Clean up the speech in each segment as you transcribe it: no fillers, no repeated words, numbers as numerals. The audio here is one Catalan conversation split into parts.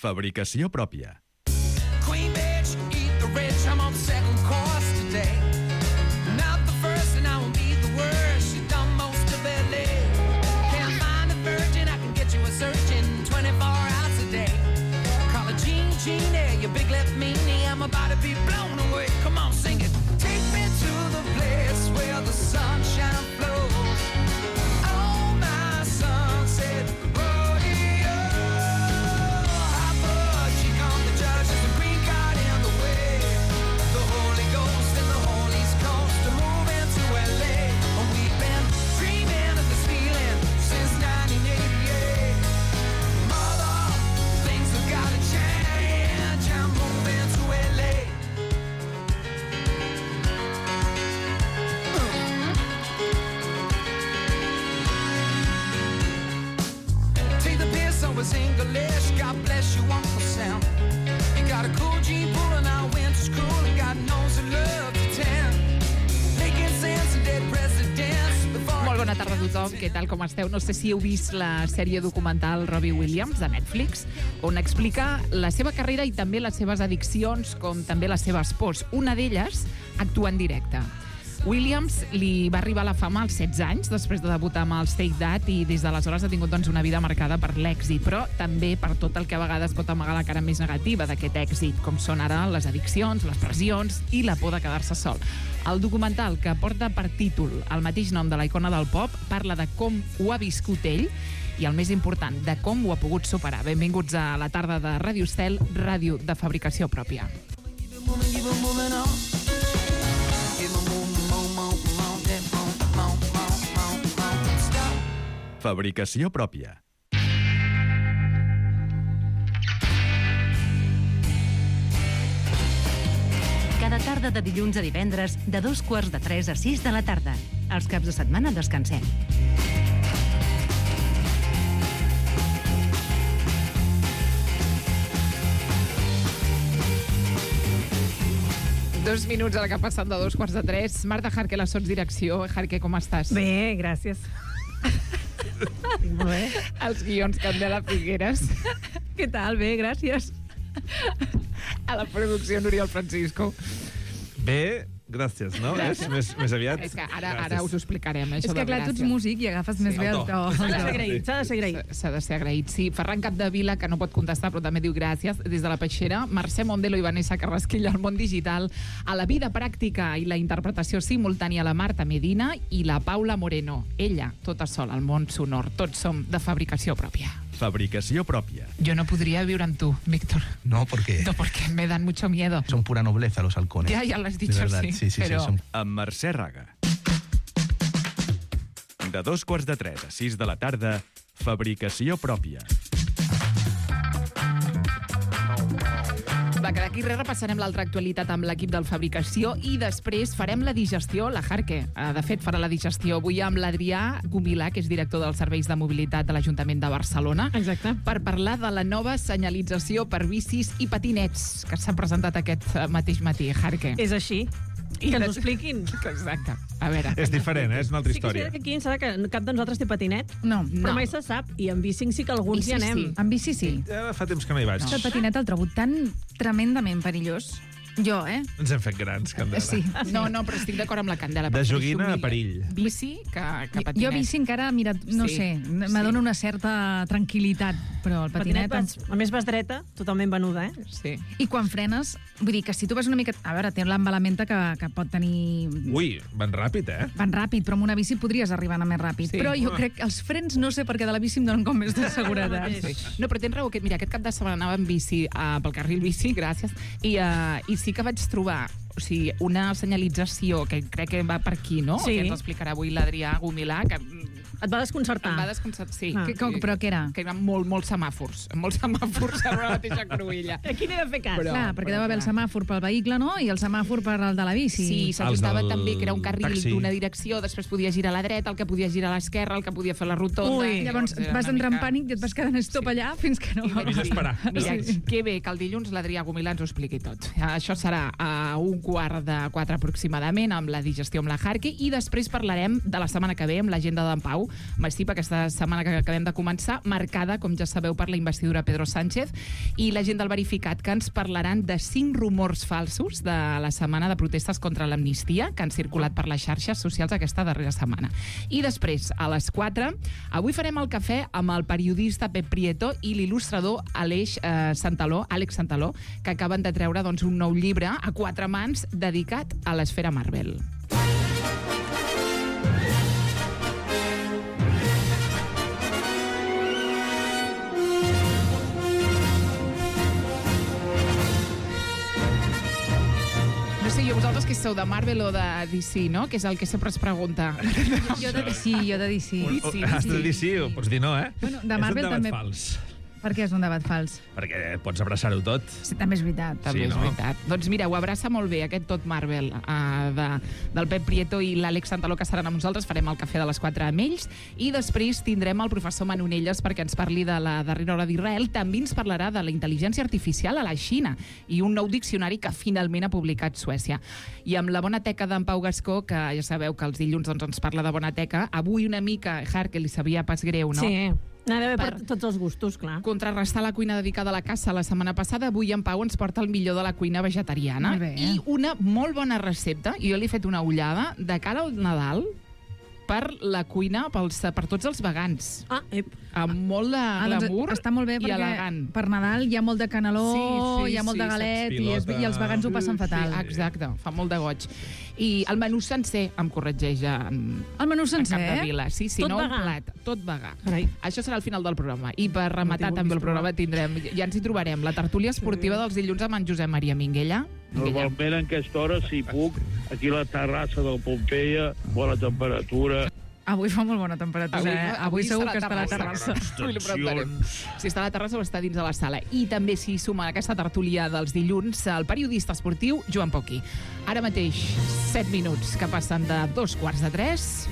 Fabricació pròpia. Queen bitch, eat the rich, I'm on second course today. Not the first and I won't be the worst. She's done most of LA. Can't find a virgin, I can get you a surgeon 24 hours a day. Call her Jean, you big left meanie. I'm about to be blown away. Come on, sing it. Take me to the place where the sunshine flows. Oh, my sunset rodeo. I put you on the judge, there's a green card in the way. The Holy Ghost and the Holy Coast are moving to LA. And we've been dreaming of this feeling since 1988. Mother, things have got to change. I'm moving to LA. Take the piss over English. God bless you, Uncle Sam. You got a cool Jeep pulling out winter's cool, and God knows you love to tan. Making sense of dead presidents before. Molt bona tarda a tothom, què tal, com esteu? No sé si heu vist la sèrie documental Robbie Williams de Netflix, on explica la seva carrera i també les seves addiccions, com també les seves pors. Una d'elles, actuar en directe. Williams li va arribar a la fama als 16 anys, després de debutar amb el Take That, i des d'aleshores ha tingut una vida marcada per l'èxit, però també per tot el que a vegades pot amagar la cara més negativa d'aquest èxit, com són ara les addiccions, les pressions i la por de quedar-se sol. El documental, que porta per títol el mateix nom de la icona del pop, parla de com ho ha viscut ell i, el més important, de com ho ha pogut superar. Benvinguts a la tarda de Ràdio Estel, ràdio de fabricació pròpia. Fabricació pròpia. Cada tarda de dilluns a divendres, de 2:45 a 6 de la tarda. Els caps de setmana descansem. Dos minuts a la que ha passat de 2:45. Marta Jarque, la sotsdirecció. Jarque, com estàs? Bé, gràcies. Molt bé. Els guions Candela Figueres. Què tal? Bé, gràcies. A la producció Oriol Francisco. Bé, gràcies, no? Gràcies. És més aviat... És que ara us ho explicarem, això És que, de clar, tu ets gràcies. músic i agafes més bé el to. S'ha de ser agraït, s'ha de ser agraït. S'ha de ser agraït, sí. Ferran Capdevila, que no pot contestar, però també diu gràcies, des de la Peixera. Mercè Mondelo i Vanessa Carrasquilla, al món digital. A la vida pràctica i la interpretació simultània, la Marta Medina i la Paula Moreno. Ella, tota sola, al món sonor. Tots som de fabricació pròpia. Fabricació pròpia. Yo no podría vivir en tú, Víctor. No, porque No, porque me dan mucho miedo. son pura nobleza los halcones. Ya lo has dicho, De verdad, sí, sí, pero... son... Amb Mercè Raga. De 2:45 a 6 de la tarda, fabricació pròpia. Va, que d'aquí res repassarem l'altra actualitat amb l'equip del Fabricació i després farem la digestió, la Jarque. De fet, farà la digestió avui amb l'Adrià Gomilà, que és director dels serveis de mobilitat de l'Ajuntament de Barcelona, Exacte. per parlar de la nova senyalització per bicis i patinets que s'ha presentat aquest mateix matí, Jarque. És així. I que ens ho expliquin. Exacte. A veure. És diferent, és una altra Sí que és història. veritat que aquí em sembla que cap de nosaltres té patinet, No, però mai se sap. I en bici sí que alguns hi anem. Sí. en bici sí. Ja fa temps que no hi vaig. El patinet el trobo tan tremendament perillós. Jo, Ens hem fet grans, Candela. Sí. No, però estic d'acord amb la Candela. De prefereixo joguina a mil perill. Bici que patinet. Jo bici encara, mira, no Sí, sé, sí. m'adona una certa tranquil·litat, però el patinet... A més vas dreta, totalment venuda, eh? Sí. I quan frenes, vull dir que si tu vas una mica... A veure, té l'embalamenta que pot tenir... Ui, van ràpid, eh? Van ràpid, però amb una bici podries arribar a anar més ràpid. Sí. Però jo crec que els frens, no sé, perquè de la bici em donen com més de seguretat. Sí. No, però tens raó, que mira, aquest cap de setmana anava en bici pel carril bici, gràcies, i sí que vaig trobar una senyalització que crec que va per aquí, no? Sí. Que ens explicarà avui l'Adrià Gomilà, que Et va desconcertar. em va desconcertar. Sí. Ah. Però què era? Que hi ha molts semàfors a la mateixa cruïlla. Aquí n'he de fer cas. Clar, perquè deu haver el semàfor pel vehicle, no? I el semàfor per al de la bici. Sí, s'ajustava Els del també que era un carril taxi. d'una direcció, després podia girar a la dreta, el que podia girar a l'esquerra, el que podia fer la rotonda. Ui, Llavors era vas una entrar en mica- pànic i et vas quedar en stop allà fins que no... I vaig dir, esperar. Mira, Sí. que bé que el dilluns l'Adrià Gomilà ens ho expliqui tot. Això serà a 1:45 aproximadament, amb la digestió amb la Jarque, i després parlarem de la setmana que ve amb l'agenda d'en Pau, massiva aquesta setmana que acabem de començar, marcada, com ja sabeu, per la investidura Pedro Sánchez, i la gent del Verificat, que ens parlaran de 5 rumors falsos de la setmana de protestes contra l'amnistia que han circulat per les xarxes socials aquesta darrera setmana. I després, a les 4, avui farem el cafè amb el periodista Pep Prieto i l'il·lustrador Àlex Santaló, que acaben de treure un nou llibre a 4 mans dedicat a l'esfera Marvel. No sé, vosaltres que sou de Marvel o de DC, no? Que és el que sempre es pregunta. Jo de DC. Has de dir sí o pots dir no, eh? Bueno, de Marvel és un debat també. fals. Per què és un debat fals? Perquè pots abraçar-ho tot. Sí, també és veritat. També és veritat. Doncs mira, ho abraça molt bé aquest tot Marvel del Pep Prieto i l'Àlex Santaló, que seran amb nosaltres. Farem el cafè de les 4 amb ells i després tindrem el professor Manonelles perquè ens parli de la darrera hora d'Israel. També ens parlarà de la intel·ligència artificial a la Xina i un nou diccionari que finalment ha publicat Suècia. I amb la Bona Teca d'en Pau Gascó, que ja sabeu que els dilluns ens parla de Bona Teca, avui una mica, que li sabia pas greu, no? Sí. N'ha d'haver per tots els gustos, clar. Contrarrestar la cuina dedicada a la caça la setmana passada, avui en Pau ens porta el millor de la cuina vegetariana. Molt bé. I una molt bona recepta, jo li he fet una ullada, de cara al Nadal, per la cuina per tots els vegans. Amb molt de glamour està molt bé i perquè elegant. per Nadal hi ha molt de caneló, hi ha molt de galet i els vegans ho passen fatal. Sí, exacte, fa molt de goig. I el menú sencer em corregeix El menú sencer? Capdevila. Sí, Tot no vegà? un plat, tot vegà. Carai. Això serà al final del programa. I per rematar també el programa tindrem, ja ens hi trobarem, la tertúlia esportiva dels dilluns amb en Josep Maria Minguella. Normalment en aquesta hora, si puc, aquí a la terrassa del Pompeia, bona temperatura. Avui fa molt bona temperatura, Avui segur que està a la terrassa. Avui li preguntarem si està a la terrassa o està dins de la sala. I també s'hi suma a aquesta tertúlia dels dilluns el periodista esportiu Joan Poquí. Ara mateix, 7 minuts que passen de 2:15.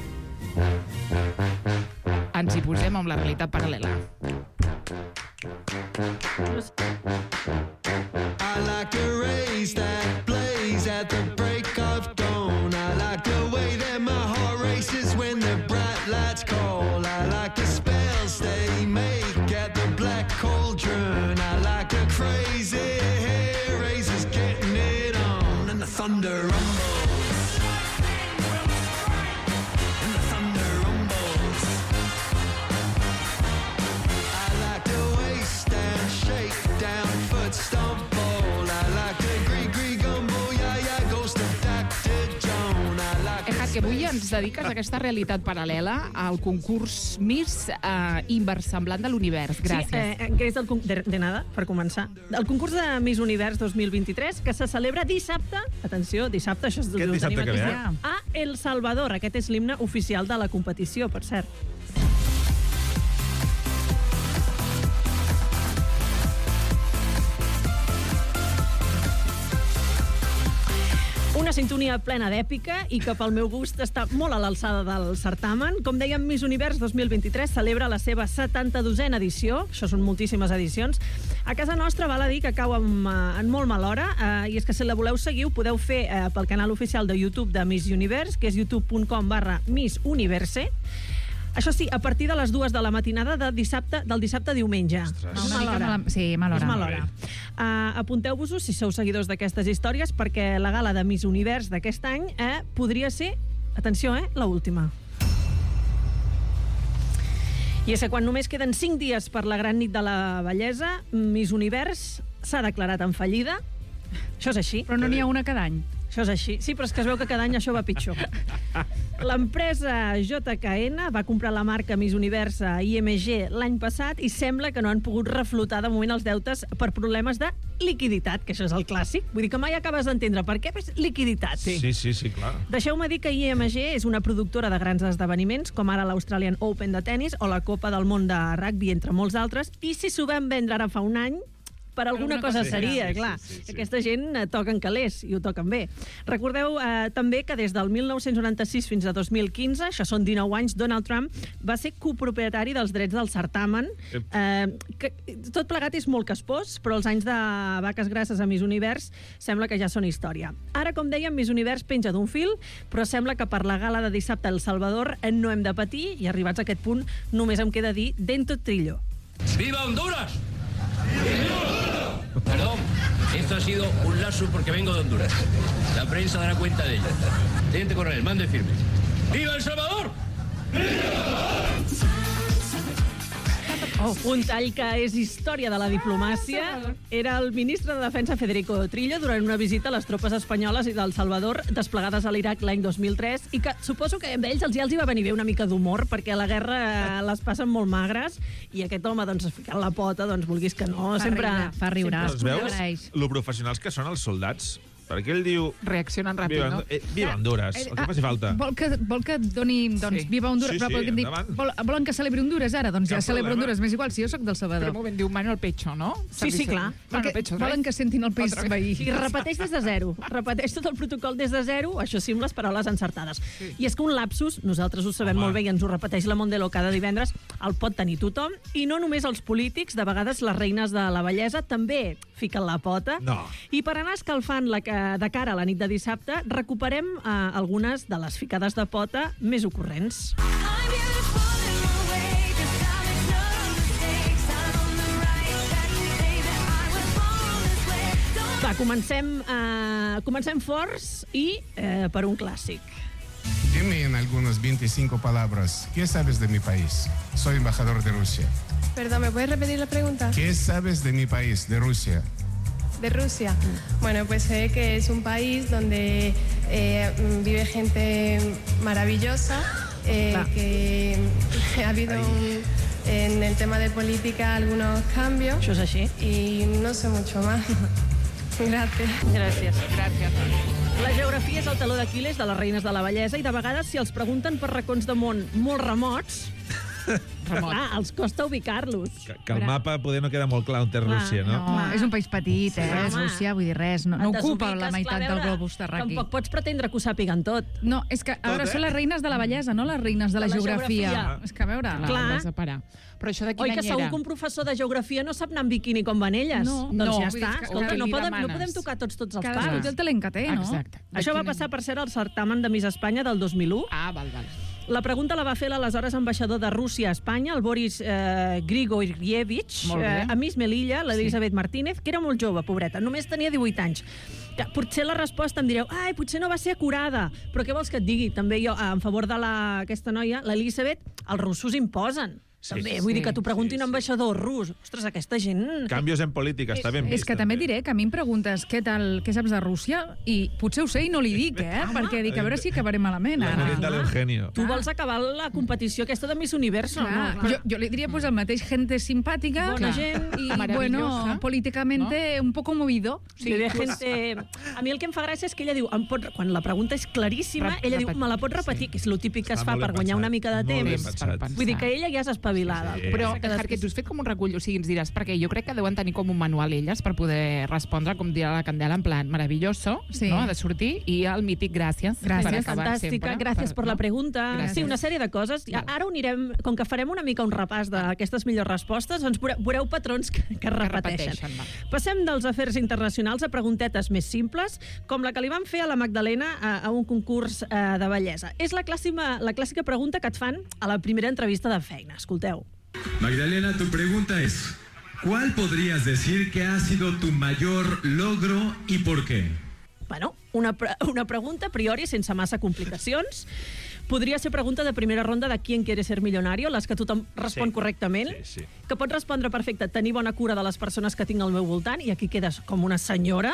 Ens hi posem amb la realitat paral·lela. I like to raise that blaze at the break of dawn. I like the way that my heart races when the bright lights call. I like the spells they make at the black cauldron. I like the crazy hair raisers getting it on. And the thunder rumbles. And the thunder rumbles. I like the waist and shake down foot stomp ball. I like the gree gumbo, yeah, goes to Dr. Joan. I like Que avui ens dediques a aquesta realitat paral·lela al concurs Miss Inversemblant de l'Univers. Gràcies. Sí, que és de nada, per començar. El concurs de Miss Univers 2023, que se celebra dissabte, atenció, dissabte, això és Aquest dissabte que ve, a El Salvador. Aquest és l'himne oficial de la competició, per cert. Una sintonia plena d'èpica i que pel meu gust està molt a l'alçada del certamen. Com dèiem, Miss Univers 2023 celebra la seva 72a edició. Això són moltíssimes edicions. A casa nostra val a dir que cau en molt mala hora, i és que si la voleu seguir ho podeu fer pel canal oficial de YouTube de Miss Univers, que és youtube.com/missuniverse. Això sí, a partir de les 2 de la matinada del dissabte a diumenge. Una mica sí, mala hora. És mala hora. Apunteu-vos-ho si sou seguidors d'aquestes històries, perquè la gala de Miss Univers d'aquest any podria ser, atenció, la última. I és que quan només queden 5 dies per la gran nit de la bellesa, Miss Univers s'ha declarat en fallida. Això és així. Però no n'hi ha una cada any. Això és així. Sí, però és que es veu que cada any això va pitjor. L'empresa JKN va comprar la marca Miss Univers a IMG l'any passat i sembla que no han pogut reflotar de moment els deutes per problemes de liquiditat, que això és el clàssic. Vull dir que mai acabes d'entendre per què és liquiditat. Sí, clar. Deixeu-me dir que IMG és una productora de grans esdeveniments, com ara l'Australian Open de tennis o la Copa del Món de rugby, entre molts altres, i si s'ho vam vendre ara fa un any, per alguna cosa seria, clar. Aquesta gent toquen calés i ho toquen bé. Recordeu també que des del 1996 fins a 2015, això són 19 anys, Donald Trump va ser copropietari dels drets del certamen. Tot plegat és molt caspós, però els anys de vaques grasses a Miss Univers sembla que ja són història. Ara, com dèiem, Miss Univers penja d'un fil, però sembla que per la gala de dissabte a El Salvador no hem de patir, i arribats a aquest punt només em queda dir dentro trillo. ¡Viva Honduras! Perdón, esto ha sido un lapsus porque vengo de Honduras. La prensa dará cuenta de ello. Teniente coronel, mande firme. ¡Viva El Salvador! Un tall que és història de la diplomàcia. Era el ministre de Defensa Federico Trillo durant una visita a les tropes espanyoles i del Salvador desplegades a l'Iraq l'any 2003, i que suposo que amb ells els hi va venir bé una mica d'humor, perquè a la guerra les passen molt magres, i aquest home, doncs, ficant la pota, doncs, vulguis que no, sempre... Fa riure. Els veus lo professionals que són els soldats? Perquè ell diu... Reaccionen ràpid, no? Viva Honduras, el que faci falta. Vol que et doni, doncs, viva Honduras, però volen que celebri Honduras ara? Doncs ja celebra Honduras, m'és igual, si jo sóc del Salvador. Però un moment, diu mano al pecho, no? Sí, clar. Volen que sentin el país veí. I repeteix des de zero. Repeteix tot el protocol des de zero, això sí, amb les paraules encertades. I és que un lapsus, nosaltres ho sabem molt bé i ens ho repeteix la Mondelo cada divendres, el pot tenir tothom, i no només els polítics, de vegades les reines de la bellesa també fiquen la pota. No. I per anar escalfant de cara a la nit de dissabte, recuperem algunes de les ficades de pota més ocorrents. Va, comencem forts i per un clàssic. Dime en algunas 25 palabras, ¿qué sabes de mi país? Soy embajador de Rusia. Perdón, ¿me puedes repetir la pregunta? ¿Qué sabes de mi país, de Rusia? De Rusia. Bueno, pues sé que es un país donde vive gente maravillosa, que ha habido en el tema de política algunos cambios. Això és així. Y no sé mucho más. Gràcies. Gràcies. La geografia és el taló d'Aquil·les de les reines de la bellesa, i de vegades, si els pregunten per racons de món molt remots, els costa ubicar-los. Que el mapa poder no queda molt clar on té Rússia, no? No, és un país petit, és Rússia, vull dir res. No ocupa la meitat del globus terraqui. Tampoc pots pretendre que ho sàpiguen tot. No, és que, a veure, són les reines de la bellesa, no les reines de la geografia. És que, a veure... Clar. Però això de quin any any era? Oi, que segur era? que un professor de geografia no sap anar en biquini com van elles? Doncs ja està. Escolta, no podem tocar tots els pals. Cadascú té el talent que té, no? Exacte. Això va passar, per cert, al certamen de Miss Espanya del 2001. Ah, val. La pregunta la va fer l'aleshores ambaixador de Rússia a Espanya, el Boris Grigorievich, a Miss Melilla, l'Elisabet Martínez, que era molt jove, pobreta, només tenia 18 anys. Potser la resposta em direu, potser no va ser acurada, però què vols que et digui? També jo, en favor d'aquesta noia, l'Elisabet, els russos imposen. També, vull dir que t'ho pregunti un ambaixador rus. Ostres, aquesta gent... Canvios en política, està ben vist. És que també diré que a mi em preguntes què saps de Rússia, i potser ho sé i no li dic, perquè dic, a veure si acabaré malament. La merienda l'Eugenio. Tu vols acabar la competició aquesta de Miss Universo, no? Jo li diria el mateix, gente simpàtica, bona gent, i, bueno, políticamente un poco movido. Sí, gente... A mi el que em fa gràcia és que ella diu, quan la pregunta és claríssima, ella diu, me la pot repetir, que és el típic que es fa per guanyar una mica de temps. Vull dir que ella ja és espavilada. Però, Jarque, tu has fet com un recull, o sigui, ens diràs, perquè jo crec que deuen tenir com un manual elles per poder respondre, com dirà la Candela, en plan, maravilloso, no?, de sortir, i el mític gràcies. Gràcies, fantàstica, gràcies per la pregunta. Sí, una sèrie de coses. Ara ho anirem, com que farem una mica un repàs d'aquestes millors respostes, doncs veureu patrons que repeteixen. Passem dels afers internacionals a preguntetes més simples, com la que li van fer a la Magdalena a un concurs de bellesa. És la clàssica pregunta que et fan a la primera entrevista de feina. Escolteu. Magdalena, tu pregunta es, ¿cuál podrías decir que ha sido tu mayor logro y por qué? Bueno, una pregunta a priori sense massa complicacions. Podria ser pregunta de primera ronda de ¿Quién quiere ser millonario?, les que tothom respon correctament, que pot respondre perfecte, tenir bona cura de les persones que tinc al meu voltant, i aquí quedes com una senyora.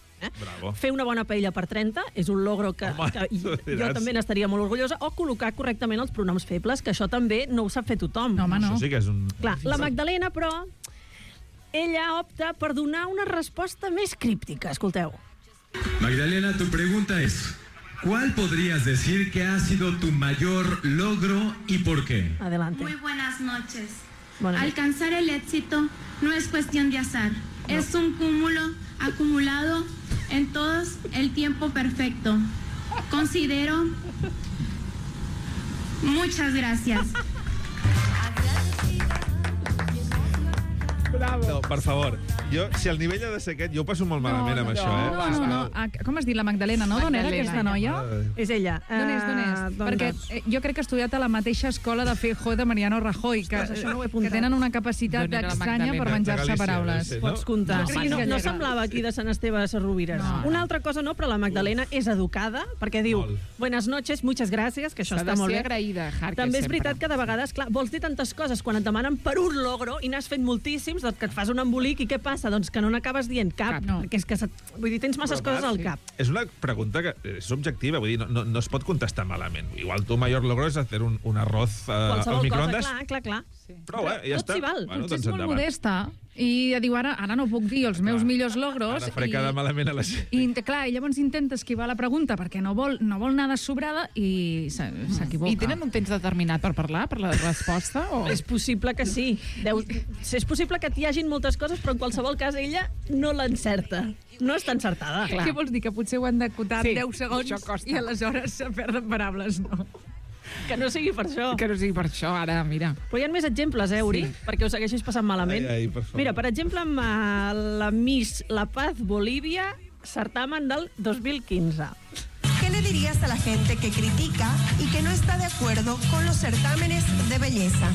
Fer una bona paella per 30 és un logro que jo també n'estaria molt orgullosa, o col·locar correctament els pronoms febles, que això també no ho sap fer tothom. No, home, no. Això sí que és un... Clar, la Magdalena, però, ella opta per donar una resposta més críptica. Escolteu. Magdalena, tu pregunta es, ¿cuál podrías decir que ha sido tu mayor logro y por qué? Adelante. Muy buenas noches. Alcanzar el éxito no es cuestión de azar. Es un cúmulo acumulado en todos el tiempo perfecto. Considero... Muchas gracias. No, per favor, si el nivell ha de ser aquest, jo ho passo molt malament amb això, eh? No. Com has dit, la Magdalena, no? D'on era aquesta noia? És ella. D'on és? Perquè jo crec que ha estudiat a la mateixa escola de Feijóo de Mariano Rajoy, que tenen una capacitat estranya per menjar-se paraules. Pots comptar. No semblava aquí de Sant Esteve de Sesrovires. Una altra cosa no, però la Magdalena és educada, perquè diu buenas noches, muchas gracias, que això està molt bé. S'ha de ser agraïda, Jarque, també és veritat que de vegades, clar, vols dir tantes coses quan et demanen per un logro i n'has fet moltíssims, doncs que et fas un embolic i què passa? Doncs que no n'acabes dient cap. Perquè és que, vull dir, tens masses coses al cap. És una pregunta que és objectiva, vull dir, no es pot contestar malament. Igual tu mayor logro és hacer un arroz al microondas. Qualsevol cosa, clar. Prou, ja està. Tot s'hi val. Potser és molt modesta i diu, ara no puc dir els meus millors logros. Ara faré quedar malament a la gent. I clar, i llavors intenta esquivar la pregunta perquè no vol anar de sobrada i s'equivoca. I tenen un temps determinat per parlar, per la resposta? És possible que sí. És possible que t'hi hagin moltes coses, però en qualsevol cas ella no l'encerta. No està encertada. Què vols dir? Que potser ho han d'acotar 10 segons i aleshores se perden parables, no? Que no sigui per això. Que no sigui per això, ara, mira. Però hi ha més exemples, Uri? Perquè ho segueixis passant malament. Per favor. Mira, per exemple, amb la Miss La Paz Bolivia, certamen del 2015. ¿Qué le dirías a la gente que critica y que no está de acuerdo con los certámenes de belleza?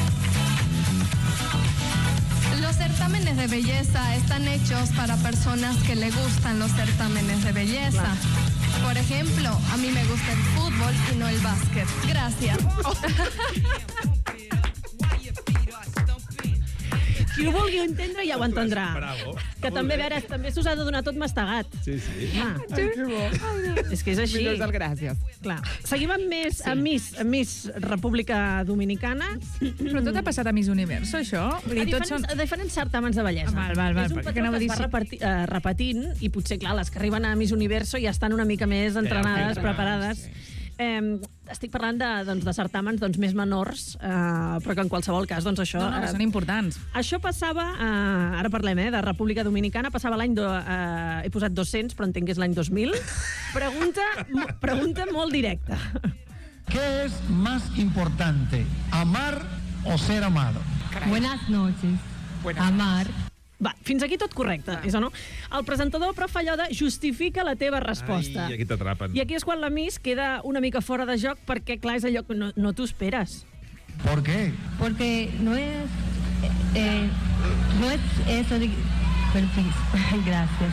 Los certámenes de belleza están hechos para personas que le gustan los certámenes de belleza. Por ejemplo, a mí me gusta el fútbol y no el básquet. Gracias. Qui ho vulgui entendre ja ho entendrà. Que també, a veure, també s'us ha de donar tot mastegat. Sí. Que bo. És que és així. Millors del gràcies. Clar. Seguim amb més, amb Miss República Dominicana. Però tot ha passat a Miss Universo, això? A diferents certàmens de bellesa. Val. És un patró que es va repetint i potser, clar, les que arriben a Miss Universo ja estan una mica més entrenades, preparades. Estic parlant de certàmens més menors, però que en qualsevol cas, doncs això... No, són importants. Això passava, ara parlem de República Dominicana, passava l'any, he posat 200, però entenc que és l'any 2000. Pregunta molt directa. ¿Qué es más importante, amar o ser amado? Buenas noches. Amar. Va, fins aquí tot correcte, és o no? El presentador, prof. allò de justifica la teva resposta. Ai, aquí t'atrapen. I aquí és quan la Miss queda una mica fora de joc perquè, clar, és allò que no t'ho esperes. ¿Por qué? Porque no es eso de... Gracias.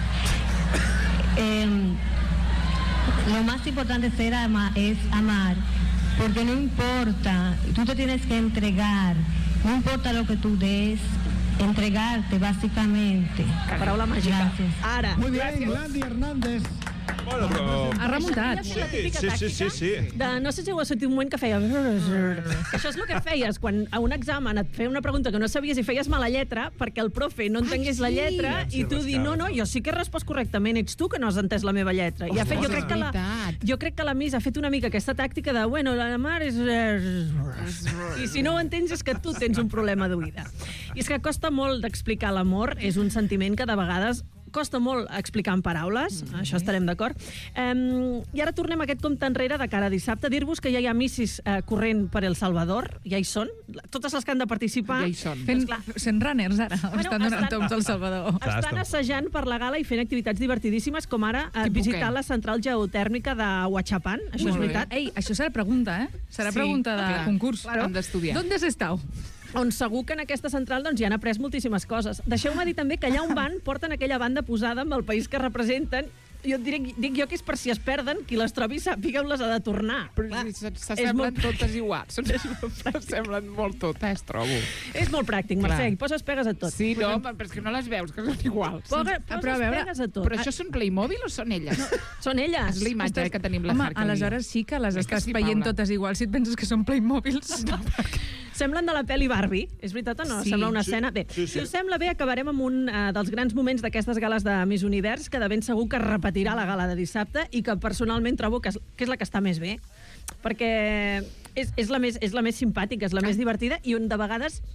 Lo más importante es amar, porque no importa, tú te tienes que entregar, no importa lo que tú des, entregarte, básicamente. Paraula màgica. Gràcies. Ara. Muy bien, Landy Hernández. Bueno, però... Ha remuntat. Sí. No sé si ho has sentit un moment que feia... Això és el que feies quan a un examen et feia una pregunta que no sabies i feies mala lletra perquè el profe no entengués la lletra i tu dir, no, jo sí que he respost correctament, ets tu que no has entès la meva lletra. I jo crec que la Miss ha fet una mica aquesta tàctica de, bueno, la mar és... I si no ho entens és que tu tens un problema d'oïda. I és que costa molt d'explicar l'amor, és un sentiment que de vegades costa molt explicar en paraules, això estarem d'acord. I ara tornem a aquest compte enrere de cara a dissabte. Dir-vos que ja hi ha missis corrent per El Salvador, ja hi són. Totes les que han de participar... Ja hi són. Sent runners, ara. Estan donant toms al Salvador. Estan assajant per la gala i fent activitats divertidíssimes, com ara visitar la central geotèrmica de Huachapan. Això és veritat. Ei, això serà pregunta, eh? Serà pregunta de concurs. Hem d'estudiar. ¿Dónde has estado? On segur que en aquesta central hi han après moltíssimes coses. Deixeu-me dir també que allà on van porten aquella banda posada amb el país que representen. Jo dic jo que és per si es perden, qui les trobi sàpiga on les ha de tornar. Però s'assemblen totes iguals. S'assemblen molt totes, trobo. És molt pràctic, Mercè, i poses pegues a tot. Sí, no, però és que no les veus, que són iguals. Poses pegues a tot. Però això són Playmobil o són elles? Són elles. És la imatge que tenim la Jarque. Home, aleshores sí que les estàs veient totes iguals si et penses que són Playmobils. Semblen de la pel·li Barbie, és veritat o no? Sembla una escena... Bé, si us sembla bé, acabarem amb un dels grans moments d'aquestes gales de Miss Univers, que de ben segur que repetirà la gala de dissabte i que personalment trobo que és la que està més bé, perquè és la més simpàtica, és la més divertida i on de vegades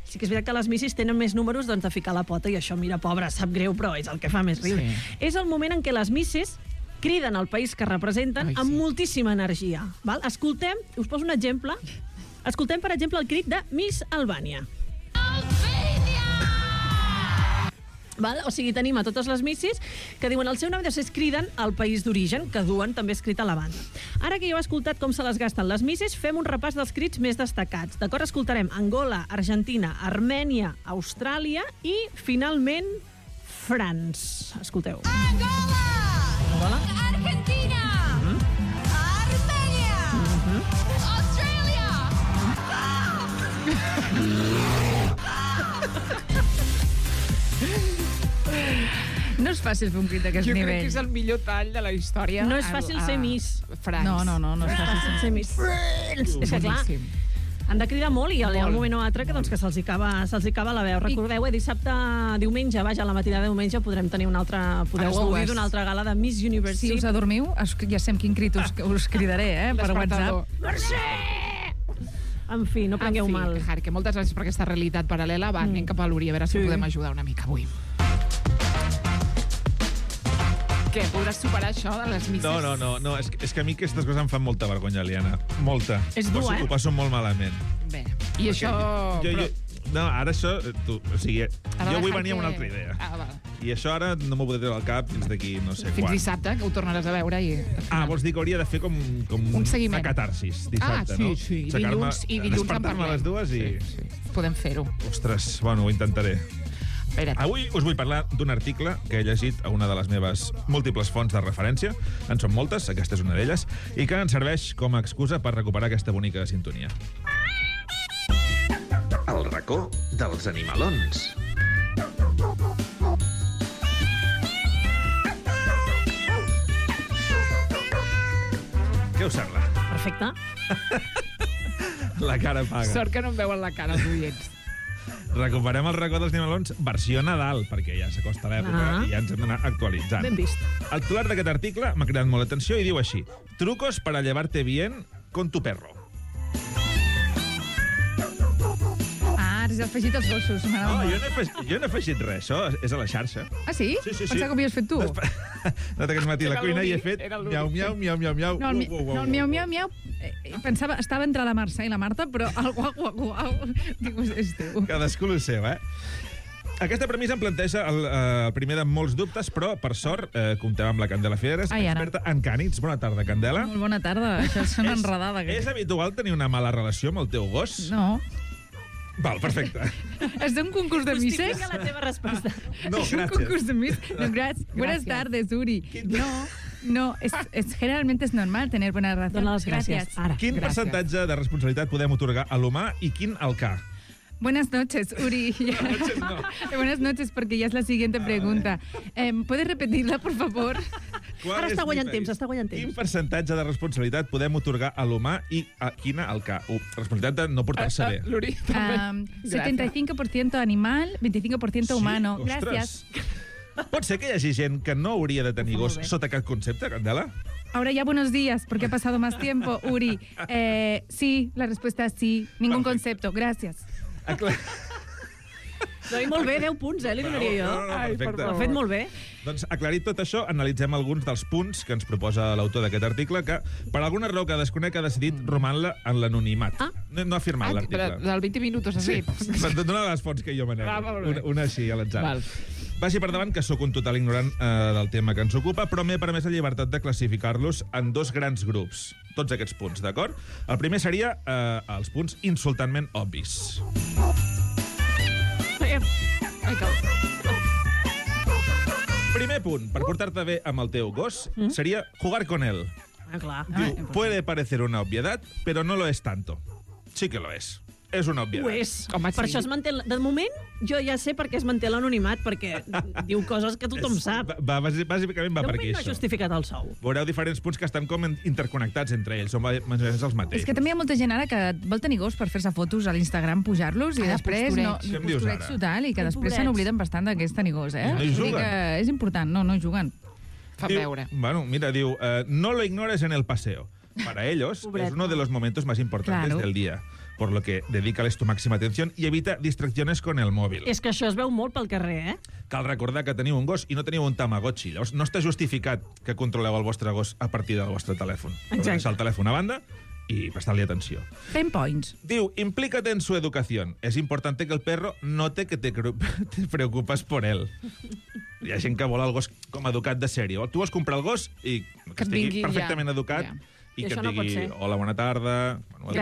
Sí que és veritat que les missis tenen més números doncs, de ficar la pota i això, mira, pobra, sap greu, però és el que fa més riure. Sí. És el moment en què les missis criden al país que representen amb moltíssima energia. Val? Escoltem, us poso un exemple. Escoltem, per exemple, el crit de Miss Albània. Val? O sigui, tenim a totes les missis que diuen el seu nom i després criden al país d'origen, que duen també escrit a la banda. Ara que ja heu escoltat com se les gasten les missis, fem un repàs dels crits més destacats. D'acord? Escoltarem Angola, Argentina, Armènia, Austràlia i, finalment, France. Escolteu. Angola! Argentina! Armènia! Austràlia! No és fàcil fer un crit d'aquest nivell. Jo crec que és el millor tall de la història. No és fàcil ser Miss. France. No és fàcil ser Miss. És que, clar, han de cridar molt i hi ha un moment o altre que se'ls acaba la veu. Recordeu, dissabte, diumenge, vaja, a la matinada de diumenge podrem tenir una altra... Podeu gaudir d'una altra gala de Miss Universe. Si us adormiu, ja sé quin crit us cridaré, per WhatsApp. Mercè! En fi, no prengueu mal. Que moltes gràcies per aquesta realitat paral·lela. Va, anem cap a l'Uri, a veure si podem ajudar una mica avui. Què, podràs superar això de les misses? No, és que a mi aquestes coses em fan molta vergonya, Liana. Molta. És dur, Ho passo molt malament. Bé, i això... No, ara això... O sigui, jo vull venir amb una altra idea. Va. I això ara no m'ho podré treure al cap fins d'aquí no sé quan. Fins dissabte, que ho tornaràs a veure i... Vols dir que hauria de fer com un seguiment. A catarsis, dissabte, no? Sí. Dilluns en despertar-me a les dues i... Sí. Podem fer-ho. Ostres, bueno, ho intentaré. Espera't. Avui us vull parlar d'un article que he llegit a una de les meves múltiples fonts de referència. En són moltes, aquesta és una d'elles, i que ens serveix com a excusa per recuperar aquesta bonica sintonia. El racó dels animalons. Què us sembla? Perfecte. La cara paga. Sort que no em veuen la cara els oients. Recuperem el racó dels animalons versió Nadal, perquè ja s'acosta l'època i ja ens hem d'anar actualitzant. Ben vist. El titular d'aquest article m'ha cridat molt l'atenció i diu així: trucos para llevarte bien con tu perro. Has afegit els gossos. No, jo no he afegit res, això és a la xarxa. Ah, sí? Sí. Pensava que ho havies fet tu. No aquest matí a la cuina i he fet miau. No, el miau. Pensava, estava entre la Mercè i la Marta, però el guau, dic, és teu. Cadascú el seu, Aquesta premissa em planteja el primer de molts dubtes, però, per sort, comptem amb la Candela Figueres, experta en cànids. Bona tarda, Candela. Molt bona tarda, això és una enredada. És habitual tenir una mala relació amb el teu gos? No. Val, perfecte. ¿Es de un concurs de misses? Justifica la teva resposta. No, ¿Es un concurs de misses? No, gracias. Buenas tardes, Uri. No, generalmente es normal tener buena relación. Dona les gràcies. Ara. Quin percentatge de responsabilitat podem otorgar a l'humà i quin al ca? Buenas noches, Uri. Buenas noches, porque ya es la siguiente pregunta. ¿Puedes repetirla, por favor? Ara està guanyant temps, Quin percentatge de responsabilitat podem otorgar a l'humà i a quina al ca? Responsabilitat de no portar-se bé. L'Uri, 75% animal, 25% humano. Sí? Gracias. Pot ser que hi hagi gent que no hauria de tenir gos sota aquest concepte, Candela? Ahora ya buenos días, porque ha pasado más tiempo, Uri. Sí, la respuesta es sí. Ningún concepto. Gracias. Molt bé, 10 punts, li donaria jo. Perfecte. Ho ha fet molt bé. Doncs, aclarit tot això, analitzem alguns dels punts que ens proposa l'autor d'aquest article, que per alguna raó que desconec ha decidit roman-la en l'anonimat. No ha firmat l'article. Del 20 minuts, has dit. Sí, d'una de les fonts que jo manejo. Una així, a l'atzar. Vagi per davant que sóc un total ignorant del tema que ens ocupa, però m'he permès la llibertat de classificar-los en dos grans grups. Tots aquests punts, d'acord? El primer seria els punts insultantment obvis. Primer punt, per portar-te bé amb el teu gos, seria jugar con él. Clar. Diu, puede parecer una obviedad, pero no lo es tanto. Sí que lo es. És una obvietat. Ho és. Per això es manté... De moment, jo ja sé per què es manté l'anonimat, perquè diu coses que tothom sap. Bàsicament va per aquí, això. De moment no ha justificat el sou. Veureu diferents punts que estan com interconnectats entre ells, són més o menys els mateixos. És que també hi ha molta gent ara que vol tenir gos per fer-se fotos a l'Instagram, pujar-los, i després... Posturets total, i que després se n'obliden bastant d'aquest tenir gos, No hi juguen. És important, no juguen. Fa veure. Bueno, mira, diu, no lo ignores en el paseo. Para ellos es uno de los momentos más importantes del día. por lo que dedícales tu màxima atención i evita distracciones con el mòbil. És que això es veu molt pel carrer, Cal recordar que teniu un gos i no teniu un Tamagotchi. Llavors, no està justificat que controleu el vostre gos a partir del vostre telèfon. Exacte. Deixar el telèfon a banda y prestarle atención. 10 points. Diu, implícate en su educación. Es importante que el perro note que te preocupas por él. Hi ha gent que vol el gos com educat de sèrie. Tu vols comprar el gos i que estigui perfectament educat i que et digui, hola, bona tarda... Bueno,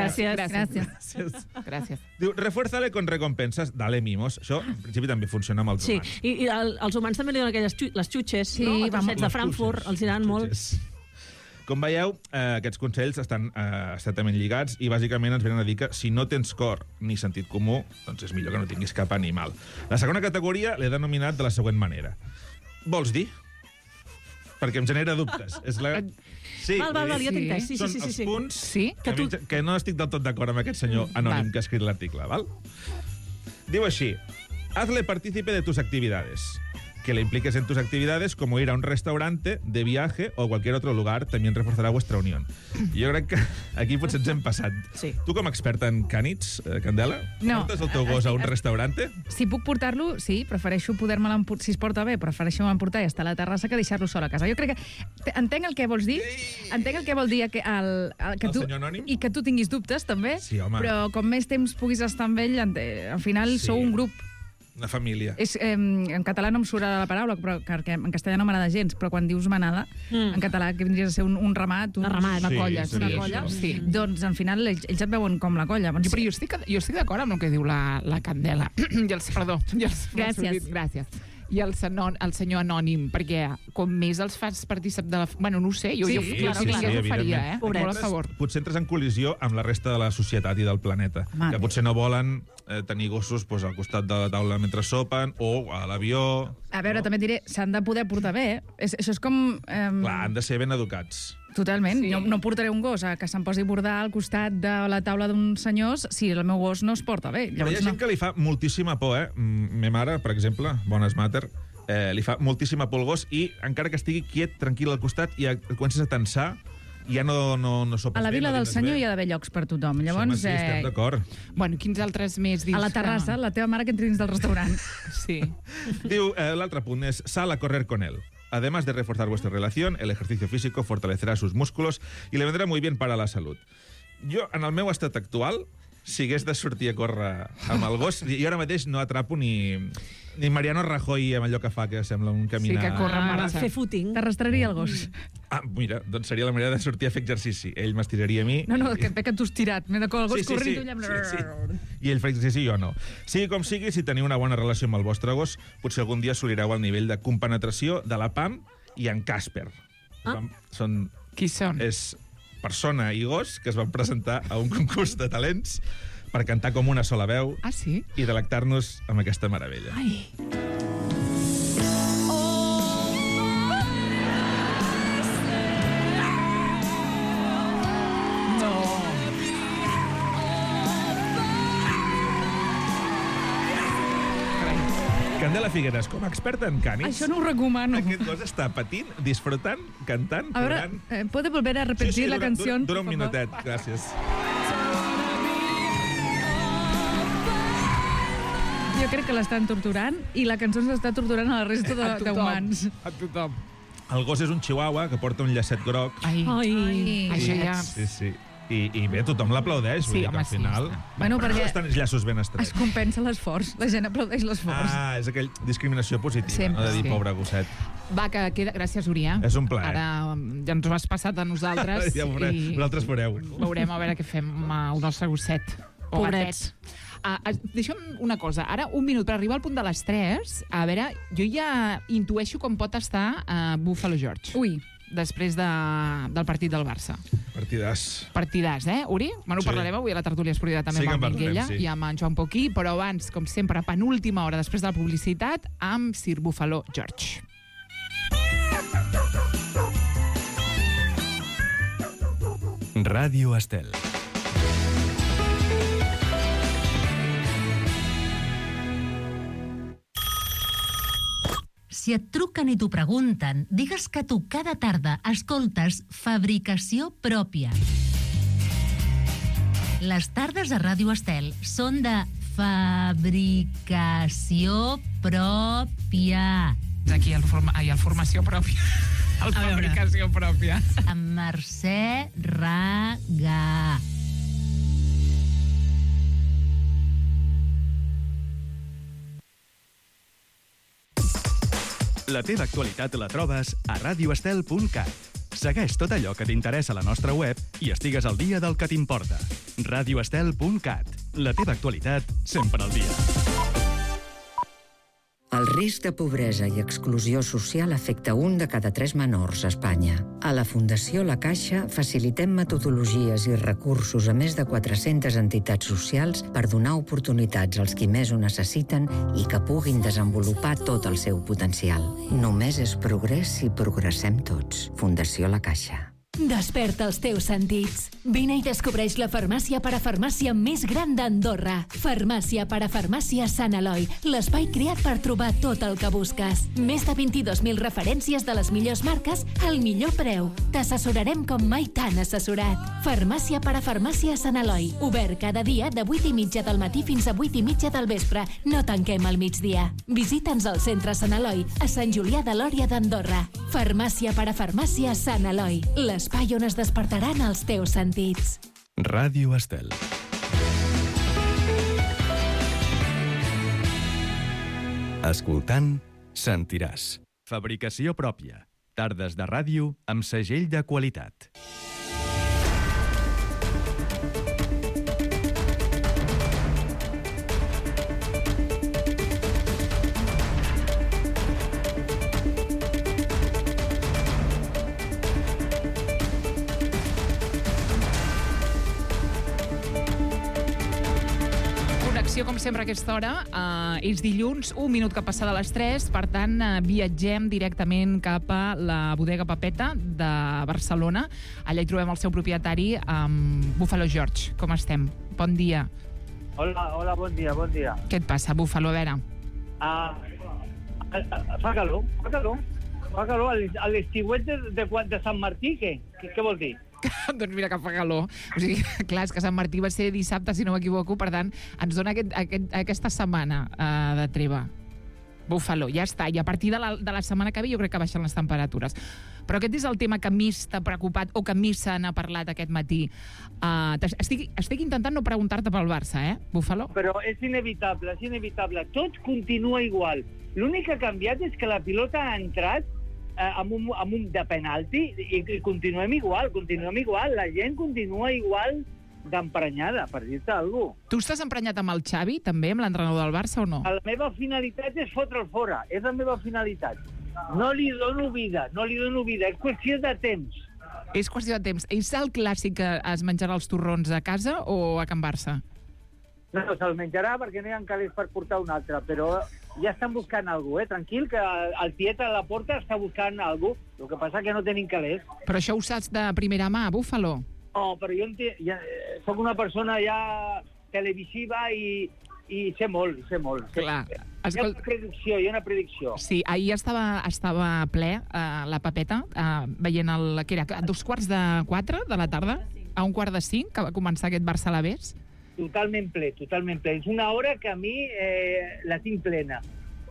Gràcies. Diu, refuérzale con recompensas, dale mimos. Això, en principi, també funciona amb els humans. Sí, i als humans també li donen aquelles les xutxes, no? Els trossets de Frankfurt, els diran molt. Com veieu, aquests consells estan estretament lligats i bàsicament ens venen a dir que si no tens cor ni sentit comú, doncs és millor que no tinguis cap animal. La segona categoria l'he denominat de la següent manera. Vols dir? Perquè em genera dubtes. És la... Sí, val, jo t'he entès. Són els punts que no estic del tot d'acord amb aquest senyor anònim que ha escrit l'article, val? Diu així: hazle partícipe de tus actividades. Que le impliques en tus actividades, como ir a un restaurante, de viaje o cualquier otro lugar, también reforzará vuestra unión. Jo crec que aquí potser ens hem passat. Sí. Tu, com a experta en cànids, Candela, no. Portes el teu gos a un restaurante? Si puc portar-lo, sí, prefereixo poder-me l'emportar. Si es porta bé, prefereixo m'emportar i estar a la terrassa que deixar-lo sol a casa. Jo crec que... Entenc el que vols dir. Entenc el que vol dir que el senyor anònim? I que tu tinguis dubtes, també. Sí, home. Però com més temps puguis estar amb ell, al final sou un grup. Una família. En català no em surt la paraula, però perquè en castellà no m'agrada gens, però quan dius manada, en català que vindries a ser un ramat, una colla. Una colla. Sí. Doncs, al final, ells et veuen com la colla. Però jo estic d'acord amb el que diu la Candela. Gràcies. I el senyor anònim, perquè com més els fas partícip de la... Bueno, no ho sé, jo ho faria, molt a favor. Potser entres en col·lisió amb la resta de la societat i del planeta, que potser no volen tenir gossos al costat de la taula mentre sopen o a l'avió... A veure, també et diré, s'han de poder portar bé. Això és com... Clar, han de ser ben educats. Totalment. No portaré un gos que se'm posi a bordar al costat de la taula d'uns senyors si el meu gos no es porta bé. Però hi ha gent que li fa moltíssima por, Me mare, per exemple, bones mater, li fa moltíssima por el gos i encara que estigui quiet, tranquil al costat, i comences a tensar i ja no sopes bé. A la vila del senyor hi ha d'haver llocs per tothom. Llavors, sí, estem d'acord. Bueno, quins altres més dius? A la terrassa, la teva mare que entri dins del restaurant. Sí. Diu, l'altre punt és sal a correr con él. Además de reforzar vuestra relación, el ejercicio físico fortalecerá sus músculos y le vendrá muy bien para la salud. Jo, en el meu estat actual, si hagués de sortir a córrer amb el gos, jo ara mateix no atrapo ni Mariano Rajoy amb allò que fa, que sembla un caminar... Sí, que corre en marxa. Fer footing. T'arrastraria el gos. Mira, doncs seria la manera de sortir a fer exercici. Ell m'estiraria a mi... No, que tu has tirat. M'he de el gos corrent i tu allà... Sí. I ell fa exercici i jo no. Sigui com sigui, si teniu una bona relació amb el vostre gos, potser algun dia assolireu el nivell de compenetració de la Pam i en Casper. Qui són? És persona i gos que es van presentar a un concurs de talents per cantar com una sola veu i delectar-nos amb aquesta meravella. Ai. Candela Figueras, com a experta en cànids... Això no ho recomano. Aquest gos està patint, disfrutant, cantant, a veure, ¿puede volver a repetir la canción? Dura un minutet, gràcies. Jo crec que l'estan torturant i la cançó s'està torturant a la resta d'humans. A tothom. El gos és un chihuahua que porta un llacet groc. Ai. Això ja... Sí. I bé, tothom l'aplaudeix, vull dir que al final... Bueno, perquè estan els llaços ben estrets. es compensa l'esforç, la gent aplaudeix l'esforç. És aquell discriminació positiva, sempre, no? De dir pobre gosset. Va, que queda... Gràcies, Urià. És un plaer. Ara ja ens ho has passat a nosaltres. Ja vosaltres veureu. Veurem a veure què fem amb el nostre gosset. Pobrets. Deixa'm una cosa. Ara, un minut, per arribar al punt de les 3, a veure, jo ja intueixo com pot estar Buffalo George. Ui. Després del partit del Barça. Partidàs, Uri? Bueno, parlarem avui a la tertúlia esportiva també amb el Minguella i amb en Joan Poquí, però abans, com sempre, penúltima hora després de la publicitat, amb Sir Buffalo George. Ràdio Estel. Si et truquen i t'ho pregunten, digues que tu cada tarda escoltes Fabricació Pròpia. Les tardes a Ràdio Estel són de fabricació pròpia. Aquí el formació pròpia. El fabricació pròpia. Amb Mercè Ragà. La teva actualitat la trobes a radioestel.cat. Segueix tot allò que t'interessa a la nostra web i estigues al dia del que t'importa. radioestel.cat. La teva actualitat sempre al dia. El risc de pobresa i exclusió social afecta 1 de cada 3 menors a Espanya. A la Fundació La Caixa facilitem metodologies i recursos a més de 400 entitats socials per donar oportunitats als qui més ho necessiten i que puguin desenvolupar tot el seu potencial. Només és progrés si progressem tots. Fundació La Caixa. Desperta els teus sentits. Vine i descobreix la farmàcia parafarmàcia més gran d'Andorra. Farmàcia parafarmàcia Sant Eloi, l'espai creat per trobar tot el que busques. Més de 22.000 referències de les millors marques al millor preu. T'assessorarem com mai t'han assessorat. Farmàcia parafarmàcia Sant Eloi, obert cada dia de 8:30 del matí fins a 8:30 del vespre. No tanquem al migdia. Visita'ns al centre Sant Eloi, a Sant Julià de Lòria d'Andorra. Farmàcia parafarmàcia Sant Eloi, l'espai on es despertaran els teus sentits. Ràdio Estel. Escoltant, sentiràs. Fabricació pròpia. Tardes de ràdio amb segell de qualitat. Com sempre a aquesta hora, és dilluns, 1 minut que passa de les 3, per tant, viatgem directament cap a la bodega Pepeta de Barcelona. Allà hi trobem el seu propietari, Buffalo George. Com estem? Bon dia. Hola, bon dia. Què et passa, Buffalo? A veure. Fa calor. A l'estiuet de Sant Martí, què vol dir? Doncs mira que fa calor. O sigui, clar, és que Sant Martí va ser dissabte, si no m'equivoco, per tant, ens dona aquesta setmana de treva. Buffalo, ja està. I a partir de la setmana que ve jo crec que baixen les temperatures. Però aquest és el tema que més t'ha preocupat o que més se n'ha parlat aquest matí. Estic intentant no preguntar-te pel Barça, Buffalo? Però és inevitable. Tot continua igual. L'únic que ha canviat és que la pilota ha entrat amb un de penalti i continuem igual. La gent continua igual d'emprenyada, per dir-te alguna cosa. Tu estàs emprenyat amb el Xavi, també, amb l'entrenador del Barça, o no? La meva finalitat és fotre'l fora. És la meva finalitat. No li dono vida. És qüestió de temps. És qüestió de temps. És el clàssic que es menjarà els torrons a casa o a Can Barça? No, se'l menjarà perquè no hi ha calés per portar un altre, però ja estan buscant alguna cosa, Tranquil, que el tiet a la porta està buscant alguna cosa. El que passa que no tenim calés. Però això ho saps de primera mà, Buffalo? No, però jo soc una persona ja televisiva i sé molt. Clar. Hi ha una predicció. Sí, ahir estava ple la Pepeta, veient que era a 3:45 de la tarda, a 4:45, que va començar aquest Barça Alavés. Totalment ple. És una hora que a mi la tinc plena.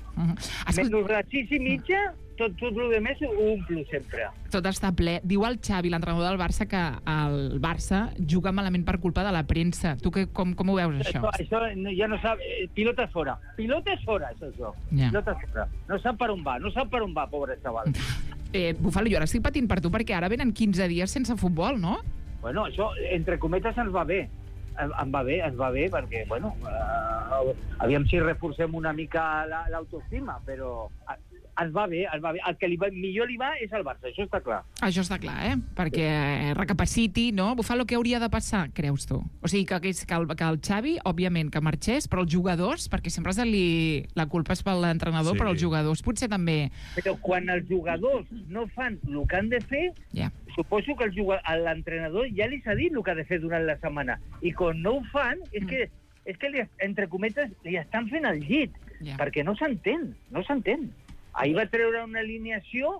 Menys les 6:30, tot el que més ho omplo sempre. Tot està ple. Diu el Xavi, l'entrenador del Barça, que el Barça juga malament per culpa de la premsa. Tu com ho veus, això? Això ja no sap... Pilota és fora, és això. Ja. Pilota és fora. No sap per on va, pobre xaval. Bufalo, jo ara estic patint per tu, perquè ara venen 15 dies sense futbol, no? Bueno, això, entre cometes, ens va bé. Ens va bé, perquè, bueno, aviam si reforcem una mica l'autoestima, però ens va bé. El que millor li va és el Barça, això està clar. Això està clar, perquè recapaciti, no? Buffalo, què hauria de passar, creus tu? O sigui, que el Xavi, òbviament, que marxés, però els jugadors, perquè sempre la culpa és per l'entrenador, sí. Però els jugadors potser també... Però quan els jugadors no fan el que han de fer, suposo que l'entrenador ja li s'ha dit el que ha de fer durant la setmana. I quan no ho fan, és que entre cometes, li estan fent el llit, perquè no s'entén. Ahir va treure una alineació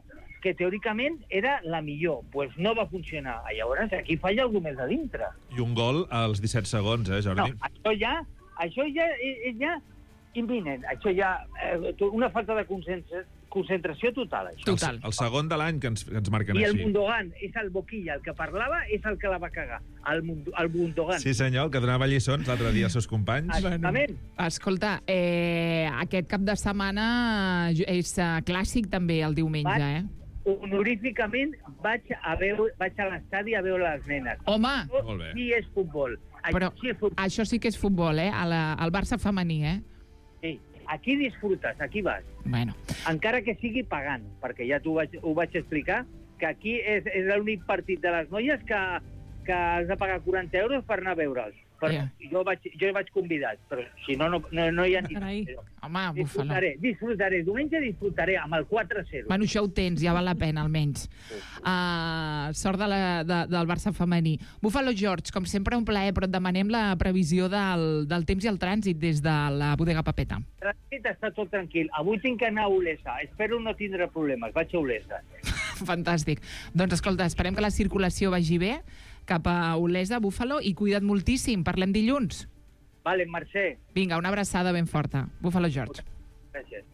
que teòricament era la millor. Pues no va funcionar. Llavors, aquí falla algú més a dintre. I un gol als 17 segons, Jordi? No, això ja és imminent. Això ja una falta de concentració total, això. Total. El segon de l'any que ens marquen I així. el Mundogan és el Boquilla, el que parlava, és el que la va cagar. El Mundogan. Sí, senyor, el que donava lliçons l'altre dia als seus companys. Exactament. Escolta, aquest cap de setmana és clàssic també el diumenge, Honoríficament vaig a l'estadi a veure les nenes. Home! Molt bé. Sí, és futbol. Però això sí que és futbol, el Barça femení, Sí, aquí disfrutes, aquí vas. Bueno. Encara que sigui pagant, perquè ja ho vaig explicar, que aquí és l'únic partit de les noies que has de pagar 40 euros per anar a veure'ls. Jo vaig convidat, però si no hi ha ni... Home, búfalo. Disfrutaré, diumenge disfrutaré amb el 4-0. Bueno, això ho tens, ja val la pena, almenys. Sort del Barça femení. Búfalo George, com sempre, un plaer, però et demanem la previsió del temps i el trànsit des de la bodega Papeta. El trànsit està tot tranquil. Avui tinc que anar a Olesa. Espero no tindre problemes. Vaig a Olesa. Fantàstic. Doncs, escolta, esperem que la circulació vagi bé cap a Olesa, Búfalo, i cuida't moltíssim. Parlem dilluns. Vale, Mercè. Vinga, una abraçada ben forta. Búfalo George. Gràcies.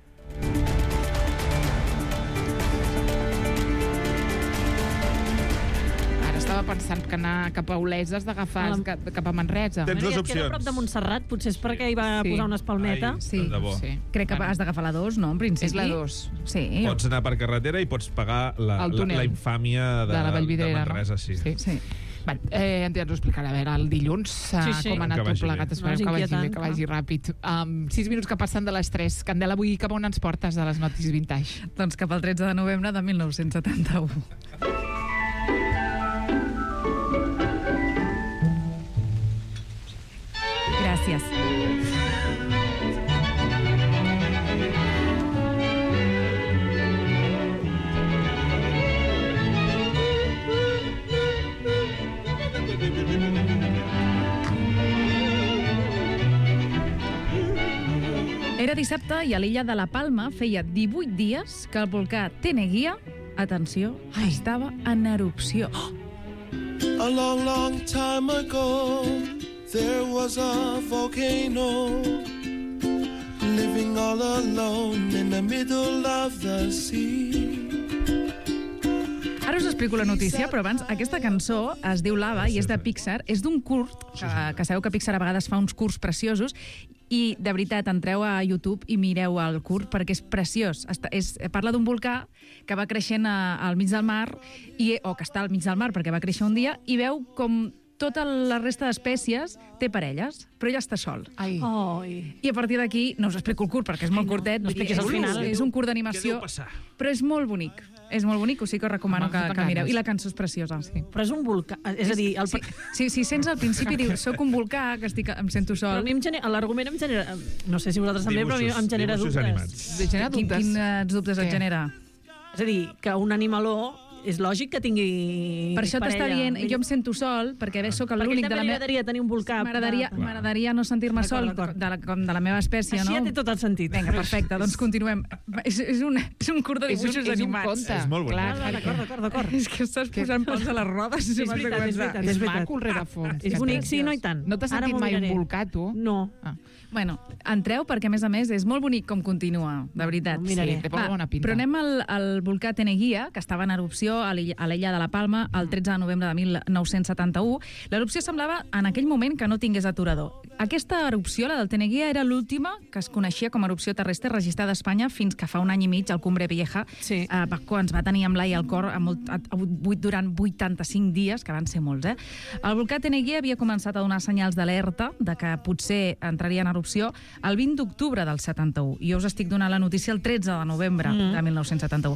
Ara estava pensant que anar cap a Olesa has d'agafar cap a Manresa. Tens dues opcions. Queda a prop de Montserrat, potser és perquè hi va posar una espalmeta. Sí. Crec que has d'agafar la 2, no, en principi? És la 2. Sí. Pots anar per carretera i pots pagar la infàmia de la Vallvidrera, Manresa, sí. Ja ens ho explicarà, a veure, el dilluns com ha anat tot plegat. Esperem que vagi ràpid. 6 minuts que passen de les 3. Candela, avui cap a on ens portes de les notis vintage? Doncs cap al 13 de novembre de 1971. Gràcies. Era dissabte i a l'illa de la Palma feia 18 dies que el volcà Teneguía, atenció, estava en erupció. A long, long time ago, there was a volcano living all alone in the middle of the sea. Ara us explico la notícia, però abans aquesta cançó es diu Lava i és de Pixar. És d'un curt, que sabeu que Pixar a vegades fa uns curts preciosos, i de veritat, entreu a YouTube i mireu el curt perquè és preciós. Parla d'un volcà que va creixent al mig del mar, o que està al mig del mar perquè va créixer un dia, i veu com tota la resta d'espècies té parelles, però ella està sol. Ai. I a partir d'aquí, no us explico el curt perquè és molt curtet, és un curt d'animació, però és molt bonic. És molt bonic, o sigui que us recomano que mireu. I la cançó és preciosa. Però és un volcà, és a dir... Sí, sents al principi, dius, soc un volcà, que em sento sol. Però a mi l'argument em genera... No sé si vosaltres també, però a mi em genera dubtes. Quins dubtes et genera? És a dir, que un animaló és lògic que tingui per això t'està dient, jo em sento sol, perquè sóc l'únic de la meva... Perquè també tenir un volcà. M'agradaria no sentir-me sol, com de la meva espècie, no? Així ja té tot el sentit. Vinga, perfecte, doncs continuem. És un curt de dibuixos animats. És molt bonic. D'acord. És que estàs posant pals a les rodes. És veritat. És maco el rerefons. És bonic, sí, no i tant. No t'has sentit mai un volcà, tu? No. Bueno, entreu perquè, a més, és molt bonic com continua, de veritat. Sí, té molt bona pinta. Però anem al volcà Teneguía, que estava en erupció a l'illa de la Palma el 13 de novembre de 1971. L'erupció semblava en aquell moment que no tingués aturador. Aquesta erupció, la del Teneguía, era l'última que es coneixia com a erupció terrestre registrada a Espanya fins que fa un any i mig, al Cumbre Vieja, quan ens va tenir amb l'ai al cor durant 85 dies, que van ser molts. El volcà Teneguía havia començat a donar senyals d'alerta de que potser entraria en erupció el 20 d'octubre del 71. I jo us estic donant la notícia el 13 de novembre de 1971.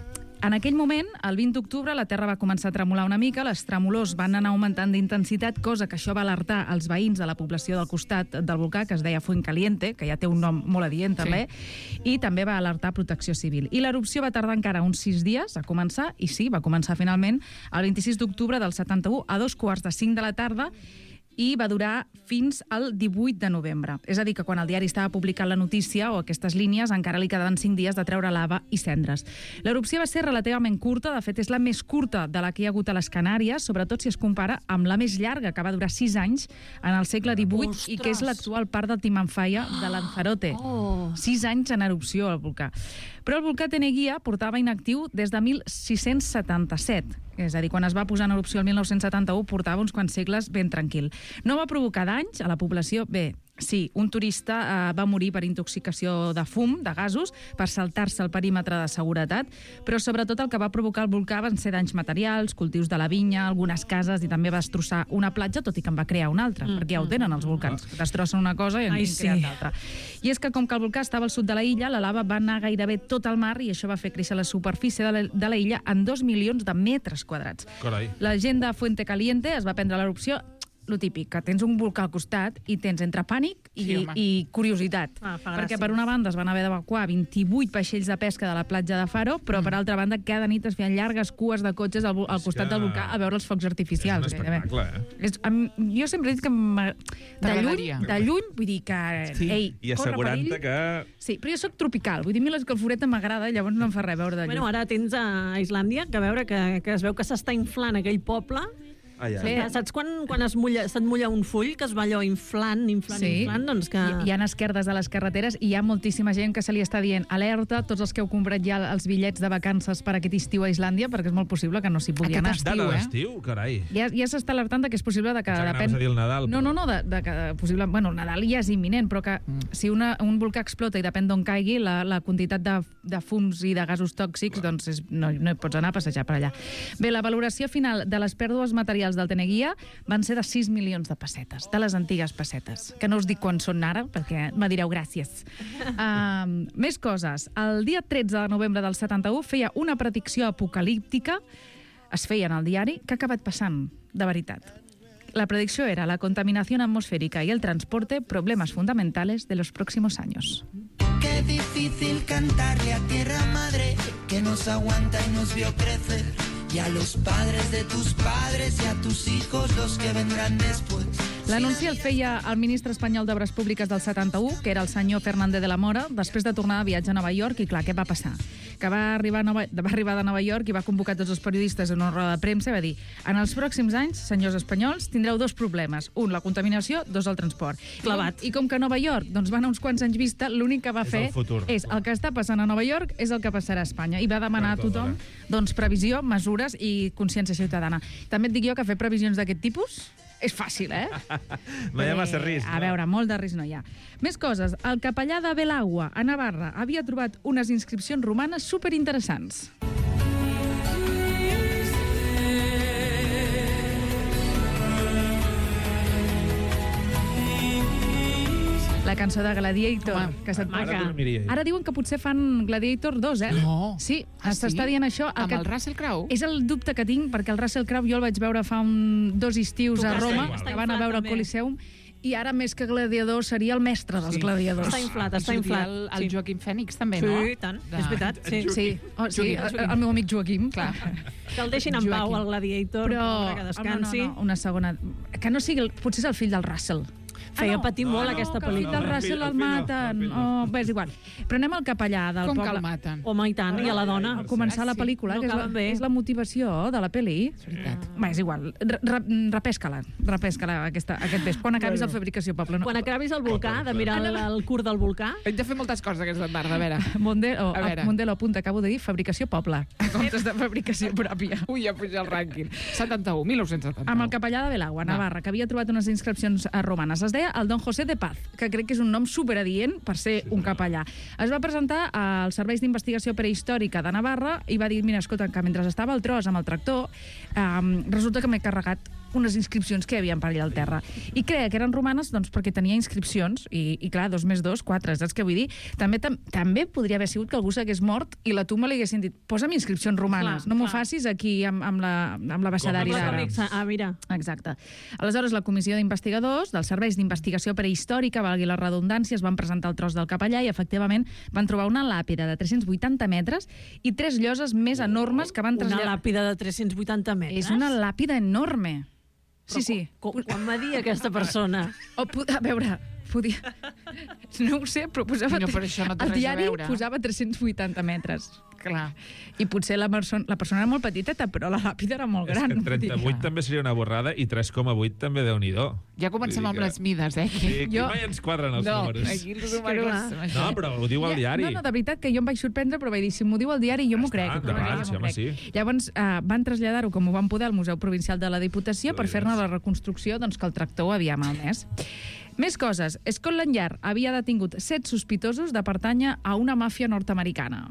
En aquell moment, el 20 d'octubre, la Terra va començar a tremolar una mica, les tremolors van anar augmentant d'intensitat, cosa que això va alertar els veïns de la població del costat del volcà, que es deia Fuencaliente, que ja té un nom molt adient, també, i també va alertar Protecció Civil. I l'erupció va tardar encara uns 6 dies a començar, i sí, va començar finalment el 26 d'octubre del 71 a 2:45 de la tarda, i va durar fins al 18 de novembre. És a dir, que quan el diari estava publicant la notícia o aquestes línies encara li quedaven 5 dies de treure lava i cendres. L'erupció va ser relativament curta, de fet és la més curta de la que hi ha hagut a les Canàries, sobretot si es compara amb la més llarga, que va durar 6 anys en el segle XVIII i que és l'actual part del Timanfaya de Lanzarote. 6 anys en erupció al volcà. Però el volcà Teneguía portava inactiu des de 1677. És a dir, quan es va posar en erupció el 1971 portava uns quants segles ben tranquil. No va provocar danys a la població. Bé, sí, un turista va morir per intoxicació de fum, de gasos, per saltar-se el perímetre de seguretat, però sobretot el que va provocar el volcà van ser danys materials, cultius de la vinya, algunes cases, i també va destrossar una platja, tot i que en va crear una altra, perquè ja ho tenen els volcans. Destrossen una cosa i en creen l'altra. I és que com que el volcà estava al sud de la illa, la lava va anar gairebé tot al mar i això va fer créixer la superfície de la illa en 2 milions de metres quadrats. Carai. La gent de Fuente Caliente es va prendre l'erupció, lo típic, que tens un volcà al costat i tens entre pànic i curiositat. Perquè per una banda es van haver d'evacuar 28 vaixells de pesca de la platja de Faro, però per altra banda cada nit es feien llargues cues de cotxes al costat del volcà a veure els focs artificials. És un espectacle, Jo sempre he dit que de lluny, vull dir que... I assegurant-te que... Sí, però jo soc tropical, vull dir, a mi l'escalforeta m'agrada i llavors no em fa res veure de lluny. Bueno, ara tens a Islàndia que veure que es veu que s'està inflant aquell poble. Saps quan se't mulla un full, que es va allò inflant, doncs que... Hi ha esquerdes a les carreteres i hi ha moltíssima gent que se li està dient alerta, tots els que heu comprat ja els bitllets de vacances per aquest estiu a Islàndia, perquè és molt possible que no s'hi pugui anar. Data d'estiu, carai. Ja s'està alertant que és possible que... Anaves a dir el Nadal. No, de que possible... Bueno, el Nadal ja és imminent, però que si un volcà explota i depèn d'on caigui, la quantitat de fums i de gasos tòxics, doncs no hi pots anar a passejar per allà. Bé, la valoració final de les pèrdues materials del Teneguía van ser de 6 milions de pessetes, de les antigues pessetes, que no us dic quan són ara, perquè me direu gràcies. Més coses. El dia 13 de novembre del 71 feia una predicció apocalíptica, es feia en el diari, que ha acabat passant, de veritat. La predicció era la contaminación atmosférica y el transporte, problemas fundamentales de los próximos años. Qué difícil cantarle a tierra madre que nos aguanta y nos vio crecer. Y a los padres de tus padres y a tus hijos, los que vendrán después. L'anunci el feia el ministre espanyol d'Obres Públiques del 71, que era el senyor Fernández de la Mora, després de tornar de viatge a Nova York, i clar, què va passar? Que va arribar de Nova York i va convocar tots els periodistes en una roda de premsa i va dir: en els pròxims anys, senyors espanyols, tindreu 2 problemes. 1, la contaminació, 2, el transport. Clavat. I com que Nova York doncs, va anar uns quants anys vista, l'únic que va fer és el que està passant a Nova York és el que passarà a Espanya. I va demanar a tothom doncs, previsió, mesures i consciència ciutadana. També et dic jo que fer previsions d'aquest tipus és fàcil, eh? No hi ha massa risc. A veure, molt de risc no hi ha. Més coses. El capellà de Belagua, a Navarra, havia trobat unes inscripcions romanes superinteressants. La cançó de Gladiator, que se't maca. Ara diuen que potser fan Gladiator 2, eh? No. Sí, s'està dient això. Amb el Russell Crowe? És el dubte que tinc, perquè el Russell Crowe jo el vaig veure fa 2 estius a Roma, que van a veure el Coliseum, i ara més que gladiador seria el mestre dels gladiadors. Està inflat, està inflat. El Joaquim Fènix també, no? Sí, tant, és veritat. Sí, el meu amic Joaquim. Clar. Que el deixin en pau, el Gladiator, que descansi. No, una segona. Que no sigui... Potser és el fill del Russell. Feia patir molt aquesta pel·lícula. Que el fill del Russell el maten. Bé, és igual. Però anem al capellà del poble. Com que el maten? Home, i tant, i a la dona. Al començar la pel·lícula, que és la motivació de la pel·li. Bé, és igual. Repesca-la aquest vespre. Quan acabis el Fabricació Poble. Quan acabis el volcà, de mirar el curt del volcà. Hem de fer moltes coses aquesta tarda, a veure. Mondelo apunta, acabo de dir Fabricació Poble. En comptes de fabricació pròpia. Ui, ja puja el rànquing. 1971. Amb el capellà de Belagua, Navarra, que havia trobat unes inscripcions romanes. Es deia el Don José de Paz, que crec que és un nom superadient per ser un capellà. Es va presentar als serveis d'investigació prehistòrica de Navarra i va dir, mira, escolta, que mentre estava al tros amb el tractor, resulta que m'he carregat unes inscripcions que hi havia per allà al terra. I creia que eren romanes doncs, perquè tenia inscripcions, i clar, 2 més 2, 4, saps què vull dir? També podria haver sigut que algú s'hagués mort i la tumba li haguessin dit, posa'm inscripcions romanes, no m'ho facis aquí amb la baixadari d'ara. Ah, mira. Exacte. Aleshores, la comissió d'investigadors dels serveis d'investigació prehistòrica, valgui la redundància, es van presentar al tros del capellà i, efectivament, van trobar una làpida de 380 metres i 3 lloses més enormes que van traslladar... Una làpida de 380 metres? És una làpida enorme. Sí. Quan va dir aquesta persona? A veure, podia... No ho sé, però posava... No, però això no té el res a diari veure. posava 380 metres. Clar. I potser la persona era molt petiteta, però la làpida era molt gran. És que 38 també seria una borrada i 3,8 també Déu-n'hi-do. Ja comencem amb les mides, eh? Sí, aquí mai ens quadren els números. Aquí els números... No, però ho diu al diari. No, de veritat que jo em vaig sorprendre, però vaig dir, si m'ho diu al diari, jo m'ho crec. Endavant, sí, home, sí. Llavors van traslladar-ho com ho van poder al Museu Provincial de la Diputació per fer-ne la reconstrucció doncs, que el tractor havia malmès. Més coses. Scotland Yard havia detingut 7 sospitosos de pertànyer a una màfia nord-americana.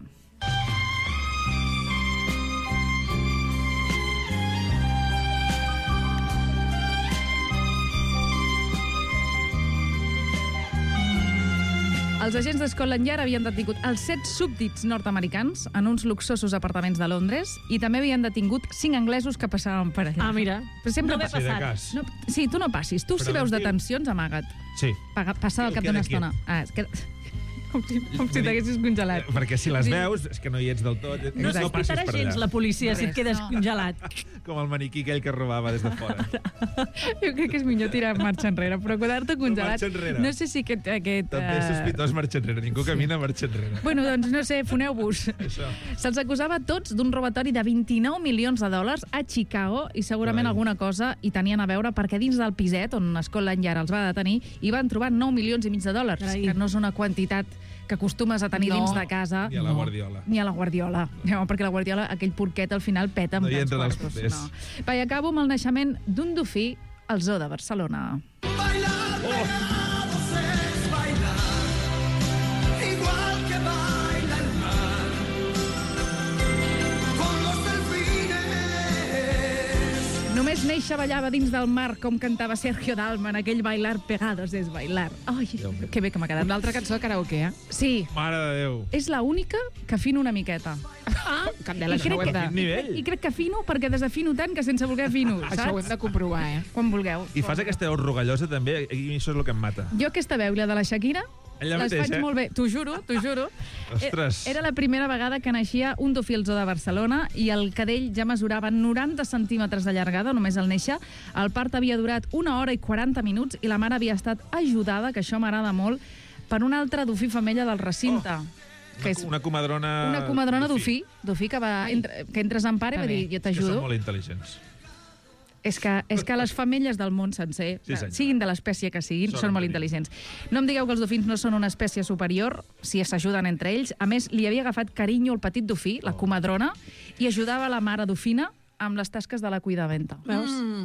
Els agents de Scotland Yard havien detingut els 7 súbdits nord-americans en uns luxosos apartaments de Londres i també havien detingut 5 anglesos que passaven per allà. Ah, mira. Però sempre No m'he passat. No, sí, tu no passis. Tu, si veus detencions, amaga't. Sí. Passa al cap d'una estona. És que... Com si t'haguessis congelat. Perquè si les veus, és que no hi ets del tot. No s'hospitarà gens la policia si et quedes congelat. Com el maniquí aquell que robava des de fora. Jo crec que és millor tirar marxa enrere, però quedar-te congelat... Marxa enrere. No sé si aquest... També és sospitós marxa enrere. Ningú camina marxa enrere. Bueno, doncs no sé, foneu-vos. Se'ls acusava tots d'un robatori de 29 milions de dòlars a Chicago i segurament alguna cosa hi tenien a veure perquè dins del piset on Scotland Yard els va detenir hi van trobar 9 milions i mig de dòlars, que no és una quantitat que acostumes a tenir dins de casa. Ni a la Guardiola. Ni a la Guardiola. No, perquè la Guardiola, aquell porquet, al final peta amb no hi tants entren els quartos. papers. No. Va, i acabo amb el naixement d'un dofí al Zoo de Barcelona. Igual que baila el mar con los delfines. Només néixer ballava dins del mar com cantava Sergio Dalma en aquell Bailar Pegados es Bailar. Ai, que bé que m'ha quedat. Una altra cançó de karaoke, eh? Sí. Mare de Déu. És la única que afino una miqueta. Candela, això ho hem de... I crec que afino perquè desafino tant que sense voler afino, saps? Això ho hem de comprovar, eh? Quan vulgueu. I fas aquesta veu rogallosa també, i això és el que em mata. Jo aquesta veu, la de la Shakira, Ella les mateix, faig molt bé. T'ho juro. Ostres. Era la primera vegada que naixia un dofí al Zoo de Barcelona i el cadell ja mesurava 90 centímetres de llargada, només al néixer. El part havia durat 1 hora i 40 minuts i la mare havia estat ajudada, que això m'agrada molt, per una altra dofí femella del recinte. Que és Una comadrona... una comadrona dofí que entres en pare i va dir, jo Que t'ajudo. són molt intel·ligents. És que les femelles del món sencer, Sí, senyor. siguin de l'espècie que siguin, són molt intel·ligents. No em digueu que els dofins no són una espècie superior, si s'ajuden entre ells. A més, li havia agafat carinyo el petit dofí, la comadrona, i ajudava la mare dofina amb les tasques de la cuidaventa. Veus?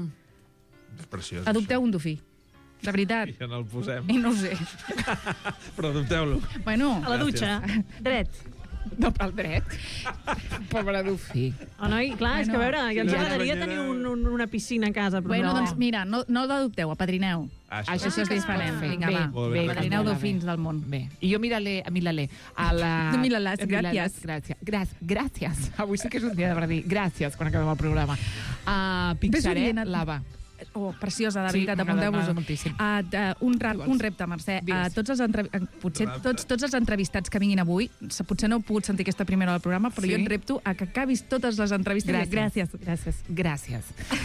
És preciós. Adopteu un dofí. De veritat. I ja no el posem. I no ho sé. Però adopteu-lo. Bueno, A la dutxa, dret. No, pel dret. Pobre dofí. Oh, noi, clar, és que a veure, ja ens Sí, agradaria la tenir una piscina a casa, però Bueno, no. doncs mira, no l'adopteu, apadrineu. Això és diferent. Perfecte. Vinga, va. Molt bé, Apadrineu Candela, dofins del món. Bé. I jo mírale a la... Tu mírales, gràcies. Gràcies. Avui sí que és un dia de dir gràcies quan acabem el programa. Pixaré lava. Oh, preciosa, de Sí, veritat, m'agrada apunteu-vos-ho. moltíssim. Un repte, Mercè. Potser tots els entrevistats que vinguin avui, potser no heu pogut sentir aquesta primera del programa, però Sí? jo et repto a que acabis totes les entrevistes. Gràcies. Gràcies.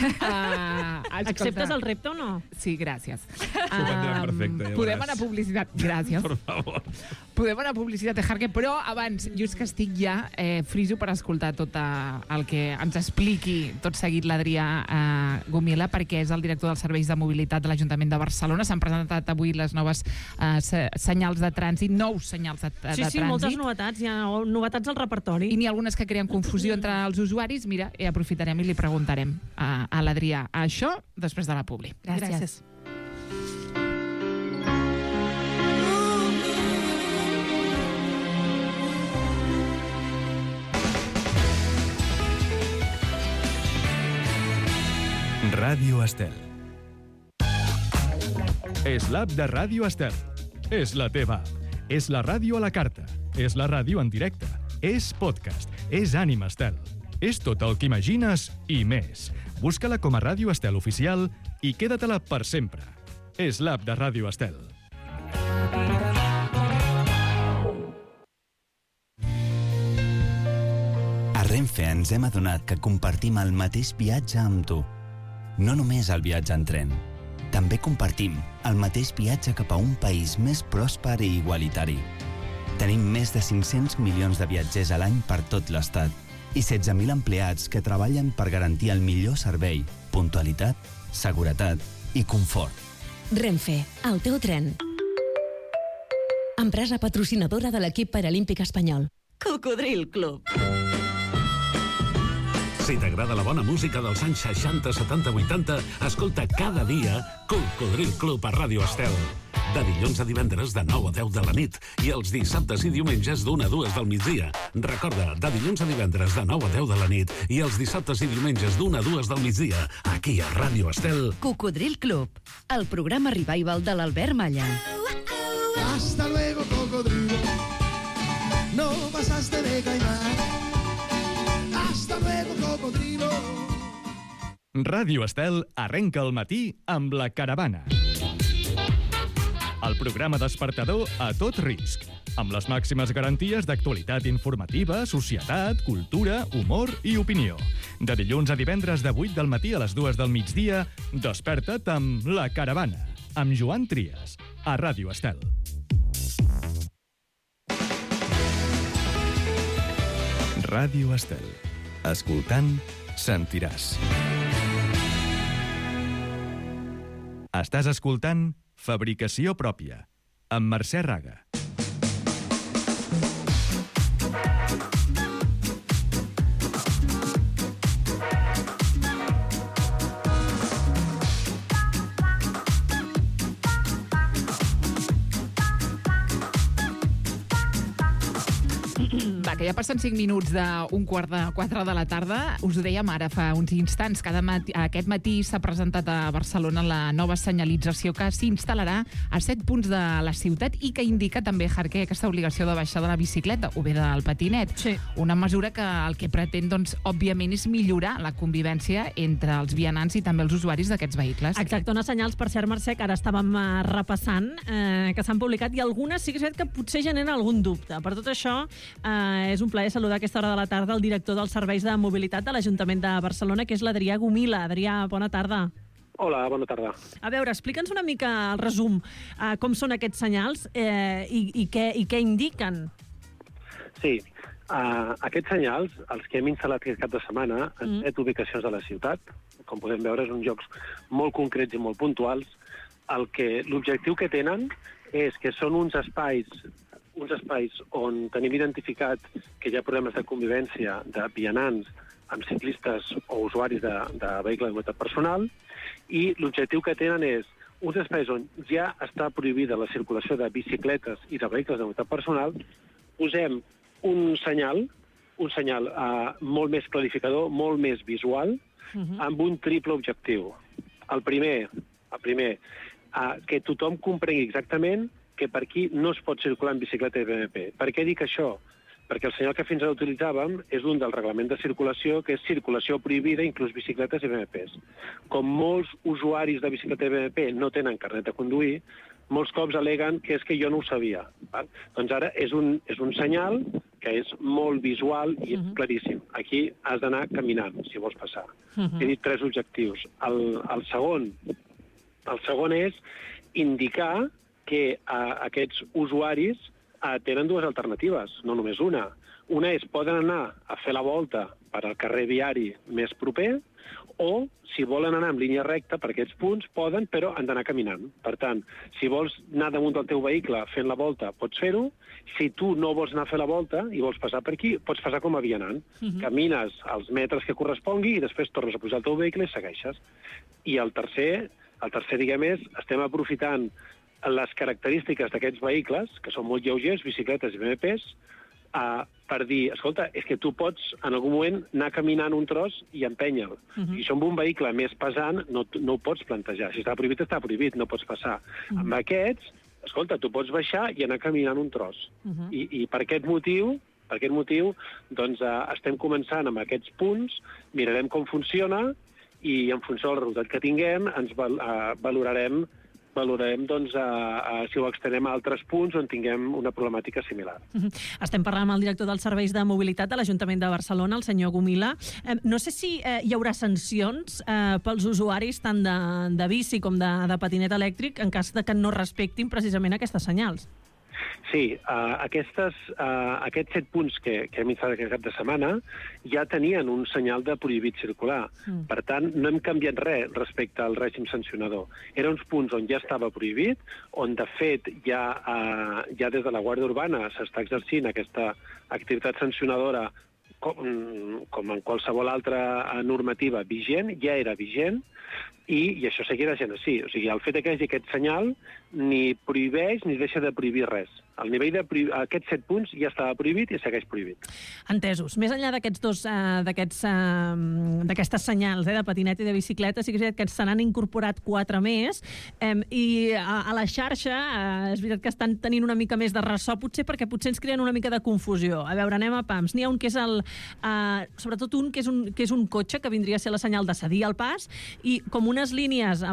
Acceptes el repte o no? Sí, gràcies. S'ho prendran perfecte, ja Podem veuràs. anar a publicitat. Gràcies. Per favor. Podem anar a publicitat de Harque, però abans, jo és que estic ja friso per escoltar tot el que ens expliqui tot seguit l'Adrià Gomila, perquè és el director dels serveis de mobilitat de l'Ajuntament de Barcelona. S'han presentat avui les noves senyals de trànsit, nous senyals de trànsit. Sí, moltes novetats, hi ha novetats al repertori. I n'hi ha algunes que creen confusió entre els usuaris. Mira, aprofitarem i li preguntarem a l'Adrià això després de la publi. Gràcies. Ràdio Estel. És l'app de Ràdio Estel. És la teva app. És la ràdio a la carta. És la ràdio en directe. És podcast. És Ànima Estel. És tot el que imagines i més. Busca-la com a Ràdio Estel Oficial i queda-te-la per sempre. És l'app de Ràdio Estel. A Renfe ens hem adonat que compartim el mateix viatge amb tu. no només el viatge en tren. També compartim el mateix viatge cap a un país més pròsper i igualitari. Tenim més de 500 milions de viatgers a l'any per tot l'Estat i 16.000 empleats que treballen per garantir el millor servei, puntualitat, seguretat i confort. Renfe, el teu tren. Empresa patrocinadora de l'equip paralímpic espanyol. Cocodril Club. Si t'agrada la bona música dels anys 60, 70, 80, escolta cada dia Cocodril Club a Ràdio Estel. De dilluns a divendres de 9 a 10 de la nit i els dissabtes i diumenges d'1 a 2 del migdia. Recorda, de dilluns a divendres de 9 a 10 de la nit i els dissabtes i diumenges d'1 a 2 del migdia, aquí a Ràdio Estel. Cocodril Club, el programa revival de l'Albert Malla. Hasta luego, cocodrilo. No pasaste de caimán. Hasta luego, cocodrilo. Ràdio Estel arrenca el matí amb La Caravana. El programa despertador a tot risc, amb les màximes garanties d'actualitat informativa, societat, cultura, humor i opinió. De dilluns a divendres de 8 del matí a les 2 del migdia, desperta't amb La Caravana, amb Joan Trias, a Ràdio Estel. Ràdio Estel. Escoltant, sentiràs. Estàs escoltant Fabricació pròpia, amb Mercè Raga. Va, que ja passen 5 minuts d'un quart de 4 de la tarda. Us ho dèiem ara fa uns instants. Aquest matí s'ha presentat a Barcelona la nova senyalització que s'instal·larà a 7 punts de la ciutat i que indica també, Jarque, aquesta obligació de baixar de la bicicleta o bé del patinet. Sí. Una mesura que el que pretén, doncs, òbviament, és millorar la convivència entre els vianants i també els usuaris d'aquests vehicles. Exacte, unes senyals, per cert, Mercè, que ara estàvem repassant, que s'han publicat, i algunes sí que és veritat que potser generen algun dubte. Per tot això, és un plaer saludar a aquesta hora de la tarda el director dels serveis de mobilitat de l'Ajuntament de Barcelona, que és l'Adrià Gomila. Adrià, bona tarda. Hola, bona tarda. A veure, explica'ns una mica el resum, com són aquests senyals i què indiquen. Sí, aquests senyals, els que hem instal·lat aquest cap de setmana en 7 ubicacions de la ciutat, com podem veure, són jocs molt concrets i molt puntuals. L'objectiu que tenen és que són uns espais on tenim identificat que hi ha problemes de convivència de vianants amb ciclistes o usuaris de vehicles de mobilitat personal, i l'objectiu que tenen és uns espais on ja està prohibida la circulació de bicicletes i de vehicles de mobilitat personal. Posem un senyal molt més clarificador, molt més visual, amb un triple objectiu. El primer, que tothom comprengui exactament que per aquí no es pot circular en bicicleta i BMP. Per què dic això? Perquè el senyal que fins ara utilitzàvem és un del reglament de circulació, que és circulació prohibida, inclús bicicletes i BMPs. Com molts usuaris de bicicleta i BMP no tenen carnet de conduir, molts cops aleguen que és que jo no ho sabia. Doncs ara és un senyal que és molt visual i claríssim. Aquí has d'anar caminant, si vols passar. He dit 3 objectius. El segon és indicar que aquests usuaris tenen 2 alternatives, no només una. Una és, poden anar a fer la volta per al carrer viari més proper, o, si volen anar en línia recta per aquests punts, poden, però han d'anar caminant. Per tant, si vols anar damunt del teu vehicle fent la volta, pots fer-ho. Si tu no vols anar a fer la volta i vols passar per aquí, pots passar com a vianant. Camines els metres que correspongui i després tornes a pujar el teu vehicle i segueixes. I el tercer, diguem, estem aprofitant les característiques d'aquests vehicles, que són molt lleugers, bicicletes i BMPs, per dir, escolta, és que tu pots en algun moment anar caminant un tros i empènyer-lo. I això amb un vehicle més pesant no ho pots plantejar. Si està prohibit, no pots passar. Amb aquests, escolta, tu pots baixar i anar caminant un tros. I per aquest motiu, doncs estem començant amb aquests punts, mirarem com funciona i en funció del resultat que tinguem ens valorarem valorarem doncs, si ho extenem a altres punts on tinguem una problemàtica similar. Estem parlant amb el director dels serveis de mobilitat de l'Ajuntament de Barcelona, el senyor Gomila. No sé si hi haurà sancions pels usuaris tant de bici com de patinet elèctric en cas de que no respectin precisament aquestes senyals. Sí, aquests 7 punts que hem instal·lat aquest cap de setmana ja tenien un senyal de prohibit circular. Per tant, no hem canviat res respecte al règim sancionador. Eren uns punts on ja estava prohibit, on de fet ja des de la Guàrdia Urbana s'està exercint aquesta activitat sancionadora com en qualsevol altra normativa vigent, ja era vigent, i això seguirà sent així. O sigui, el fet que hi hagi aquest senyal ni prohibeix ni deixa de prohibir res. El nivell d'aquests 7 punts ja estava prohibit i segueix prohibit. Entesos. Més enllà d'aquestes senyals de patinet i de bicicleta, sí que és veritat que se n'han incorporat 4 més, i a la xarxa és veritat que estan tenint una mica més de ressò, potser perquè potser ens creen una mica de confusió. A veure, anem a pams. N'hi ha un que és sobretot un que és un cotxe, que vindria a ser la senyal de cedir el pas, i com unes línies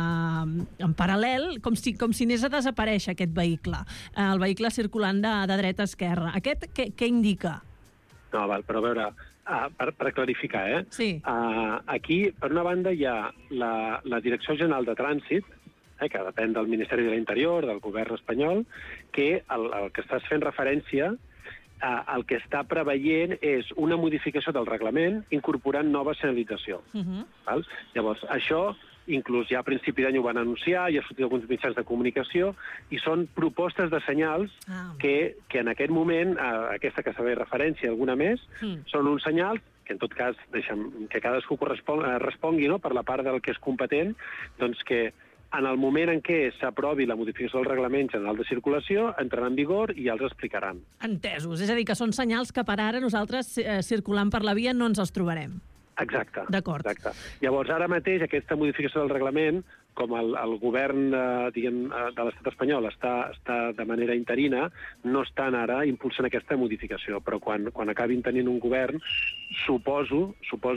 en paral·lel, com si anés a desaparèixer aquest vehicle. El vehicle circulant de dreta a esquerra. Aquest què indica? No, però a veure, per clarificar, Sí. Aquí, per una banda, hi ha la Direcció General de Trànsit, que depèn del Ministeri de l'Interior, del govern espanyol, que el que estàs fent referència, el que està preveient és una modificació del reglament incorporant nova senyalització. Val? Llavors, això, inclús ja a principi d'any ho van anunciar, ja ha sortit alguns mitjans de comunicació, i són propostes de senyals que en aquest moment, aquesta que s'ha de referència, alguna més, són uns senyals que en tot cas deixem que cadascú respongui, no?, per la part del que és competent, doncs que en el moment en què s'aprovi la modificació del Reglament General de Circulació, entrarà en vigor i ja els explicaran. Entesos. És a dir, que són senyals que per ara nosaltres, circulant per la via, no ens els trobarem. Exacte. D'acord. Llavors, ara mateix, aquesta modificació del reglament, com el govern de l'estat espanyol està de manera interina, no estan ara impulsant aquesta modificació, però quan acabin tenint un govern, suposo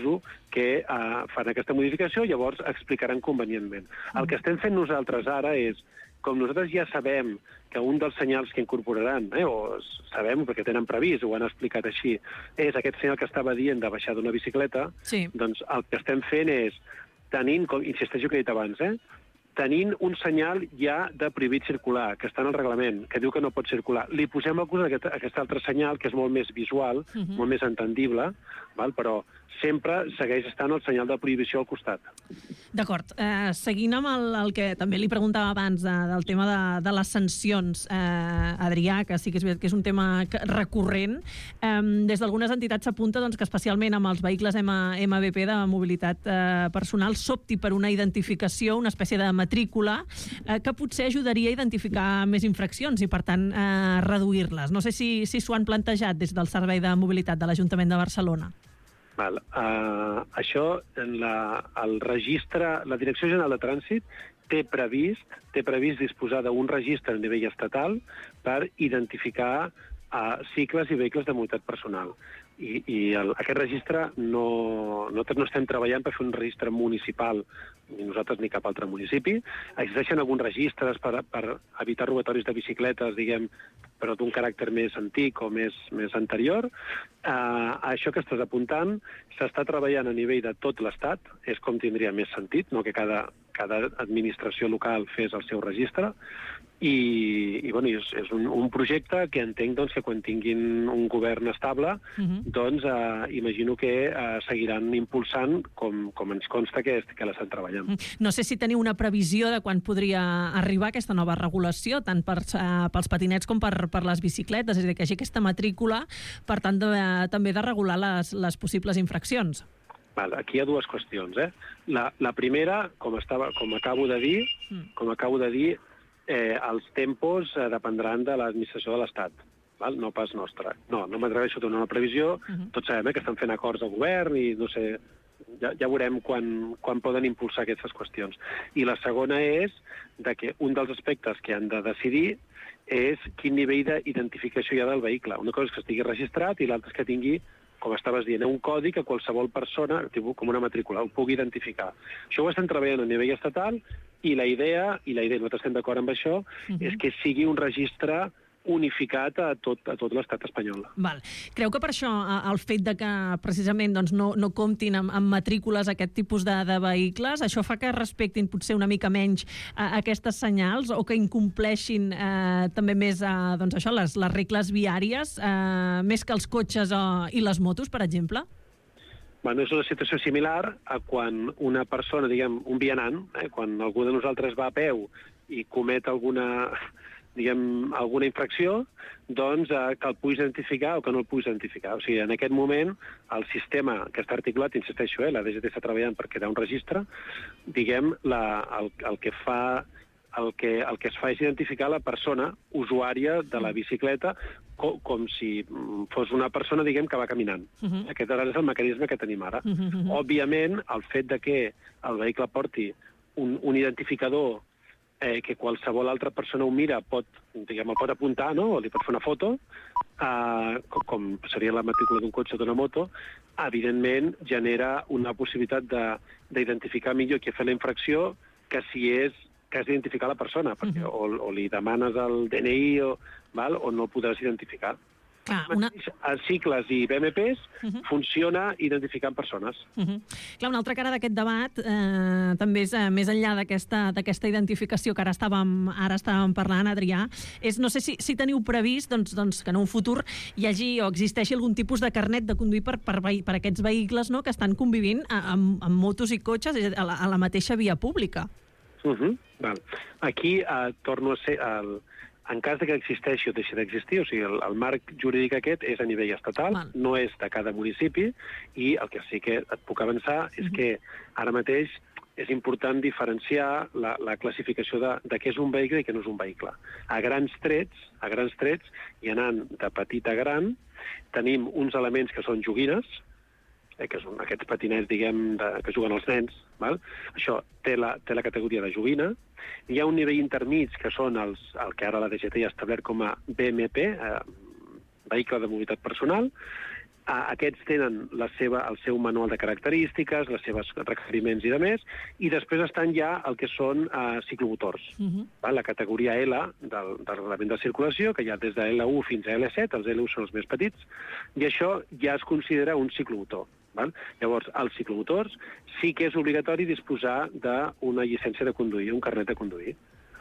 que fan aquesta modificació, llavors explicaran convenientment. El que estem fent nosaltres ara és, com nosaltres ja sabem que un dels senyals que incorporaran, o sabem perquè tenen previst, ho han explicat així, és aquest senyal que estava dient de baixar d'una bicicleta, doncs el que estem fent és, insisteixo que he dit abans, tenint un senyal ja de prohibit circular, que està en el reglament, que diu que no pot circular. Li posem al costat aquest altre senyal, que és molt més visual, molt més entendible, però sempre segueix estant el senyal de prohibició al costat. D'acord. Seguint amb el que també li preguntava abans del tema de les sancions, Adrià, que sí que és veritat que és un tema recurrent, des d'algunes entitats s'apunta que especialment amb els vehicles MBP de mobilitat personal s'opti per una identificació, una espècie de matrícula, que potser ajudaria a identificar més infraccions i, per tant, reduir-les. No sé si s'ho han plantejat des del Servei de Mobilitat de l'Ajuntament de Barcelona. Això, el registre, la Direcció General de Trànsit té previst disposar d'un registre a nivell estatal per identificar cicles i vehicles de mobilitat personal. I aquest registre no estem treballant per fer un registre municipal, ni nosaltres ni cap altre municipi. Existeixen alguns registres per evitar robatoris de bicicletes, diguem, però d'un caràcter més antic o més anterior. Això que estàs apuntant s'està treballant a nivell de tot l'Estat, és com tindria més sentit, no que cada administració local fes el seu registre, i és un projecte que entenc que quan tinguin un govern estable, imagino que seguiran impulsant, com ens consta que l'estan treballant. No sé si teniu una previsió de quan podria arribar aquesta nova regulació, tant pels patinets com per les bicicletes, és a dir, que hagi aquesta matrícula, per tant, també de regular les possibles infraccions. Aquí hi ha dues qüestions. La primera, com acabo de dir, els tempos dependran de l'administració de l'Estat, no pas nostra. No m'atreveixo a donar una previsió, tots sabem que estan fent acords de govern i no sé, ja veurem quan poden impulsar aquestes qüestions. I la segona és que un dels aspectes que han de decidir és quin nivell d'identificació hi ha del vehicle. Una cosa és que estigui registrat i l'altra és que tingui, com estaves dient, un codi que qualsevol persona, com una matrícula, ho pugui identificar. Això ho estem treballant a nivell estatal I la idea, nosaltres estem d'acord amb això, és que sigui un registre unificat a tot l'estat espanyol. Val. Creu que per això el fet de que precisament doncs, no comptin amb matrícules aquest tipus de vehicles, això fa que respectin potser una mica menys aquestes senyals o que incompleixin també més doncs això, les regles viàries, més que els cotxes i les motos, per exemple? Bueno, és una situació similar a quan una persona, diguem, un vianant, quan algú de nosaltres va a peu i comet alguna infracció, doncs que el puguis identificar o que no el puguis identificar. O sigui, en aquest moment, el sistema que està articulat, insisteixo, la DGT està treballant per crear un registre, diguem, el que es fa és identificar la persona usuària de la bicicleta com si fos una persona, diguem, que va caminant. Aquest és el mecanisme que tenim ara. Òbviament, el fet de que el vehicle porti un identificador que qualsevol altra persona ho mira, el pot apuntar, no? O li pot fer una foto, com seria la matrícula d'un cotxe o d'una moto, evidentment genera una possibilitat d'identificar millor qui ha fet la infracció que si és que has d'identificar la persona, perquè o li demanes el DNI o no el podràs identificar. Els cicles i BMPs funciona identificant persones. Clar, una altra cara d'aquest debat també és, més enllà d'aquesta identificació que ara estàvem parlant, Adrià, és, no sé si teniu previst doncs, que en un futur hi hagi o existeixi algun tipus de carnet de conduir per aquests vehicles que estan convivint amb motos i cotxes a la mateixa via pública. Aquí torno a ser... En cas que existeixi o deixi d'existir, o sigui, el marc jurídic aquest és a nivell estatal, no és de cada municipi, i el que sí que et puc avançar és que ara mateix és important diferenciar la classificació de què és un vehicle i què no és un vehicle. A grans trets, i anant de petit a gran, tenim uns elements que són joguines, que són aquests patinets, diguem, que juguen els nens. Això té la categoria de joguina. Hi ha un nivell intermig, que són el que ara la DGT ha establert com a BMP, vehicle de mobilitat personal. Aquests tenen el seu manual de característiques, les seves requeriments i demés, i després estan ja el que són ciclomotors. La categoria L del reglament de circulació, que hi ha des de L1 fins a L7, els L1 són els més petits, i això ja es considera un ciclomotor. Llavors, els ciclomotors sí que és obligatori disposar d'una llicència de conduir, un carnet de conduir.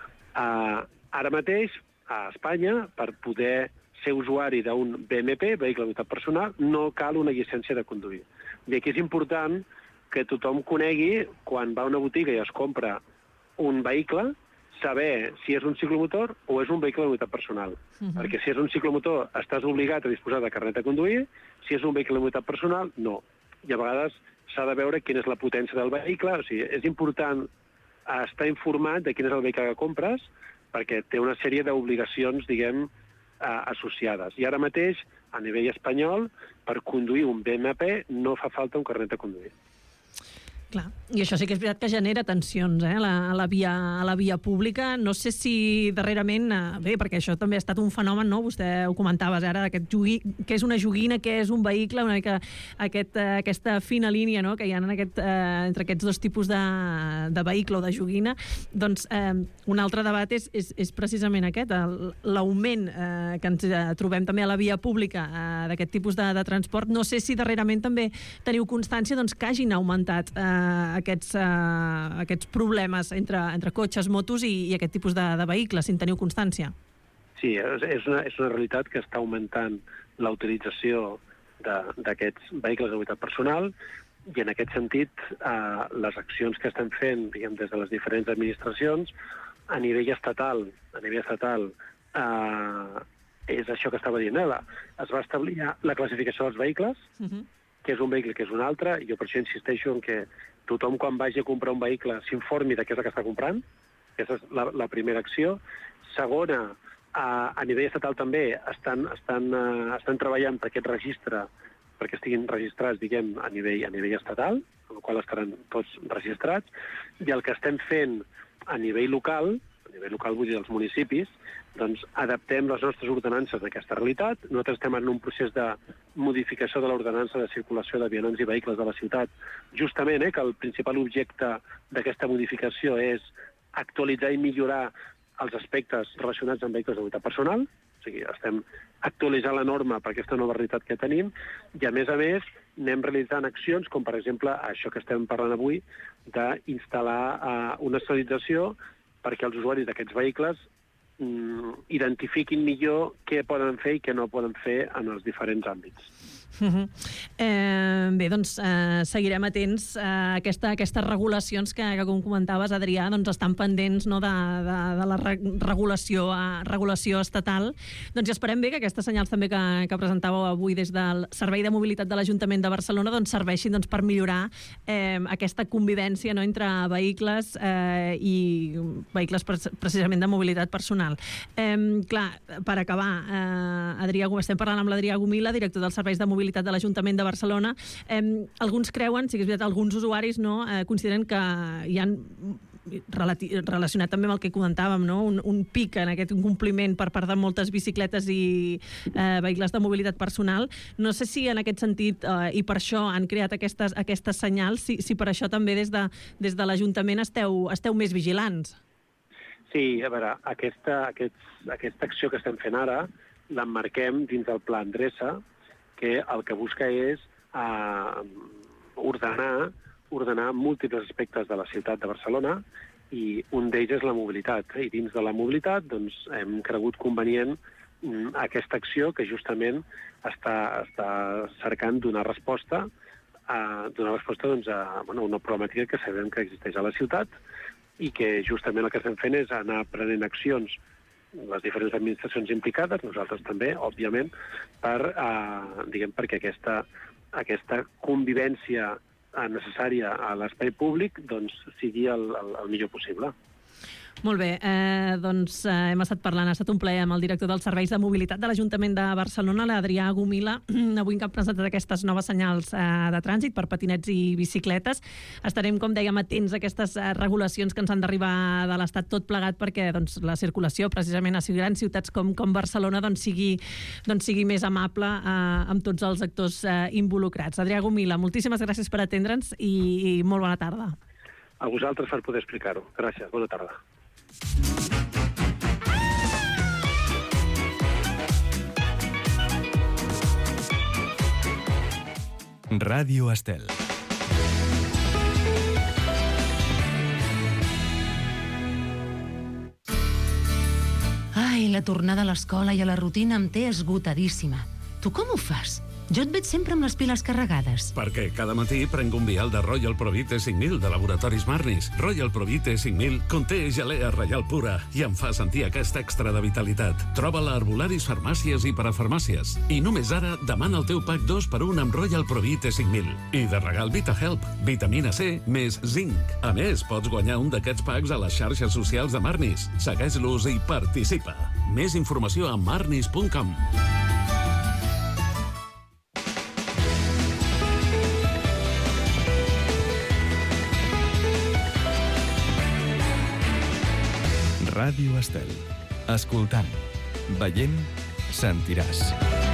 Ara mateix, a Espanya, per poder ser usuari d'un BMP, vehicle de mobilitat personal, no cal una llicència de conduir. I aquí és important que tothom conegui, quan va a una botiga i es compra un vehicle, saber si és un ciclomotor o és un vehicle de mobilitat personal. Perquè si és un ciclomotor estàs obligat a disposar de carnet de conduir, si és un vehicle de mobilitat personal, no. I a vegades s'ha de veure quina és la potència del vehicle. O sigui, és important estar informat de quin és el vehicle que compres, perquè té una sèrie d'obligacions, diguem, associades. I ara mateix, a nivell espanyol, per conduir un BMP no fa falta un carnet de conduir. Clar, i això sí que és veritat que genera tensions a la via pública. No sé si darrerament, bé, perquè això també ha estat un fenomen, no? Vostè ho comentaves ara, que és una joguina, que és un vehicle, una mica aquesta fina línia que hi ha entre aquests dos tipus de vehicle o de joguina. Doncs un altre debat és precisament aquest, l'augment que ens trobem també a la via pública d'aquest tipus de transport. No sé si darrerament també teniu constància que hagin augmentat aquests problemes entre cotxes, motos i aquest tipus de vehicles, si en teniu constància. Sí, és una realitat que està augmentant la utilització d'aquests vehicles de mobilitat personal, i en aquest sentit les accions que estem fent, diguem, des de les diferents administracions, a nivell estatal és això que estava dient. Es va establir la classificació dels vehicles, que és un vehicle, que és un altre, i jo per això insisteixo en que tothom, quan vagi a comprar un vehicle, s'informi de què és el que està comprant. Aquesta és la primera acció. Segona, a nivell estatal també estan treballant per aquest registre, perquè estiguin registrats, diguem, a nivell estatal, amb el qual estaran tots registrats, i el que estem fent a nivell local vull dir dels municipis, doncs adaptem les nostres ordenances a aquesta realitat. Nosaltres estem en un procés de modificació de l'ordenança de circulació de vianants i vehicles de la ciutat, justament que el principal objecte d'aquesta modificació és actualitzar i millorar els aspectes relacionats amb vehicles de mobilitat personal, o sigui, estem actualitzant la norma per aquesta nova realitat que tenim, i a més, anem realitzant accions com, per exemple, això que estem parlant avui, d'instal·lar una senyalització perquè els usuaris d'aquests vehicles identifiquin millor què poden fer i què no poden fer en els diferents àmbits. Bé, doncs seguirem atents a aquestes regulacions que, com comentaves, Adrià, doncs estan pendents de la regulació estatal. Doncs ja esperem bé que aquestes senyals també que presentàveu avui des del Servei de Mobilitat de l'Ajuntament de Barcelona serveixin per millorar aquesta convivència entre vehicles i vehicles precisament de mobilitat personal. Clar, per acabar, estem parlant amb l'Adrià Gomila, director dels Serveis de Mobilitat de l'Ajuntament de Barcelona. Alguns creuen, sí que és veritat, alguns usuaris consideren que hi ha relacionat també amb el que comentàvem, un pic en aquest incompliment per part de moltes bicicletes i vehicles de mobilitat personal. No sé si en aquest sentit, i per això han creat aquestes senyals, si per això també des de l'Ajuntament esteu més vigilants. Sí, a veure, aquesta acció que estem fent ara l'emmarquem dins del Pla Endreça, que el que busca és ordenar múltiples aspectes de la ciutat de Barcelona, i un d'ells és la mobilitat. I dins de la mobilitat hem cregut convenient aquesta acció que justament està cercant donar resposta a una problemàtica que sabem que existeix a la ciutat i que justament el que estem fent és anar prenent accions, les diferents administracions implicades, nosaltres també, òbviament, perquè aquesta convivència necessària a l'espai públic sigui el millor possible. Molt bé, doncs hem estat parlant, ha estat un plaer amb el director dels Serveis de Mobilitat de l'Ajuntament de Barcelona, l'Adrià Gomila, avui que ha presentat aquestes noves senyals de trànsit per patinets i bicicletes. Estarem, com dèiem, atents a aquestes regulacions que ens han d'arribar de l'Estat tot plegat perquè la circulació, precisament a grans ciutats com Barcelona, sigui més amable amb tots els actors involucrats. Adrià Gomila, moltíssimes gràcies per atendre'ns i molt bona tarda. A vosaltres per poder explicar-ho. Gràcies, bona tarda. Ràdio Estel. Ai, la tornada a l'escola i a la rutina em té esgotadíssima. Tu com ho fas? Jo et veig sempre amb les piles carregades. Perquè cada matí prenc un vial de Royal Provit E5000 de Laboratoris Marnis. Royal Provit E5000 conté gelea reial pura i em fa sentir aquest extra de vitalitat. Troba-la a herbolaris, farmàcies i parafarmàcies. I només ara demana el teu pack 2x1 amb Royal Provit E5000. I de regal VitaHelp, vitamina C més zinc. A més, pots guanyar un d'aquests packs a les xarxes socials de Marnis. Segueix-los i participa. Més informació a marnis.com. Ràdio Estel. Escoltant, veient, sentiràs.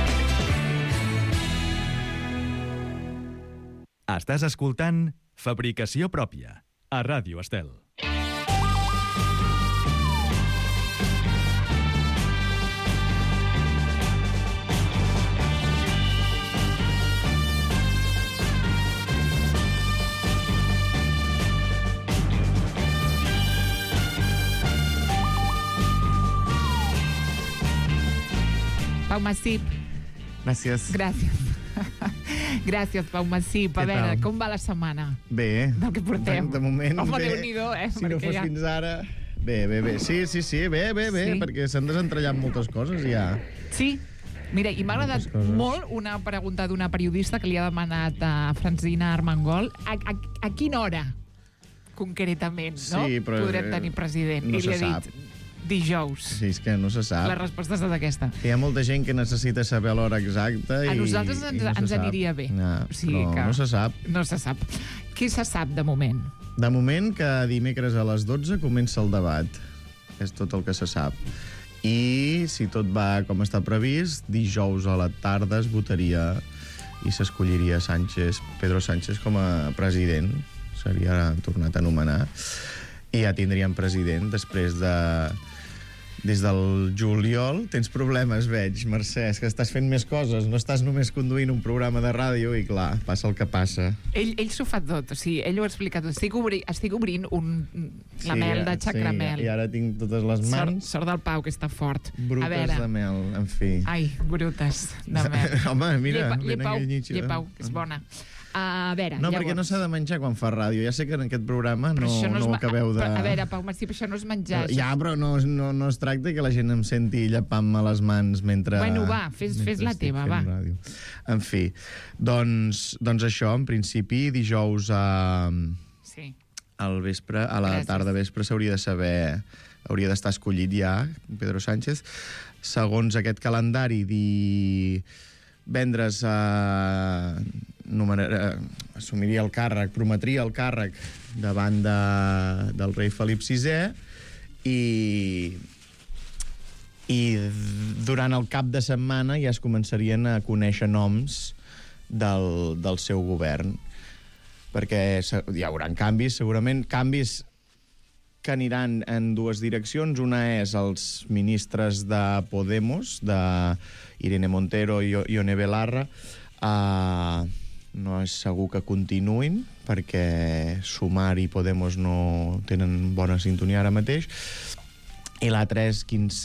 Estàs escoltant Fabricació Pròpia, a Ràdio Estel. Pau Massip. Gràcies. Gràcies, Pau Massip. A veure, com va la setmana? Bé. Del que portem. De moment, home, bé. Déu-n'hi-do, si no fos fins ara... Bé. Sí, bé, perquè s'han desentrellat moltes coses ja. Sí. Mira, i m'ha agradat molt una pregunta d'una periodista que li ha demanat a Francina Armengol a quina hora, concretament, no? Sí, però podrem tenir president. No I li se ha sap. dit dijous. Sí, és que no se sap. La resposta ha estat aquesta. Hi ha molta gent que necessita saber l'hora exacta i a nosaltres ens aniria bé. No, però no se sap. No se sap. Què se sap de moment? De moment que dimecres a les 12 comença el debat. És tot el que se sap. I si tot va com està previst, dijous a la tarda es votaria i s'escolliria Pedro Sánchez com a president. Seria tornat a nomenar. I ja tindríem president després de... Des del juliol tens problemes, veig, Mercè, és que estàs fent més coses, no estàs només conduint un programa de ràdio i, clar, passa el que passa. Ell s'ho fa tot, o sigui, ell ho ha explicat. Estic obrint la mel de xacramel. Sí, i ara tinc totes les mans... Sort del Pau, que està fort. Brutes de mel, en fi. Ai, brutes de mel. Home, mira, llepau, que és bona. A veure, no, perquè no s'ha de menjar quan fa ràdio. Ja sé que en aquest programa no ho acabeu de... A veure, Pau Martí, això no és menjar. Ja, però no es tracta que la gent em senti llepant-me les mans mentre... Bueno, va, fes la teva, va. Ràdio. En fi, doncs això, en principi, dijous al vespre, a la tarda vespre, s'hauria de saber... Hauria d'estar escollit ja, Pedro Sánchez. Segons aquest calendari, divendres assumiria el càrrec, prometria el càrrec davant del rei Felip VI i durant el cap de setmana ja es començarien a conèixer noms del seu govern, perquè hi haurà canvis, segurament canvis que aniran en dues direccions. Una és els ministres de Podemos, d'Irene Montero i Ione Belarra. No és segur que continuïn, perquè Sumar i Podemos no tenen bona sintonia ara mateix. I l'altre és quins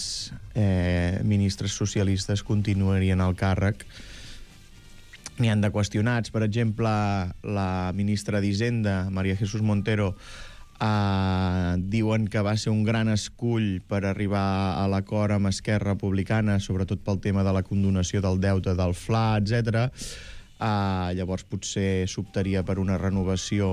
ministres socialistes continuarien al càrrec. N'hi han de qüestionats. Per exemple, la ministra d'Hisenda, María Jesús Montero, diuen que va ser un gran escull per arribar a l'acord amb Esquerra Republicana, sobretot pel tema de la condonació del deute del Fla, etc. Llavors potser s'optaria per una renovació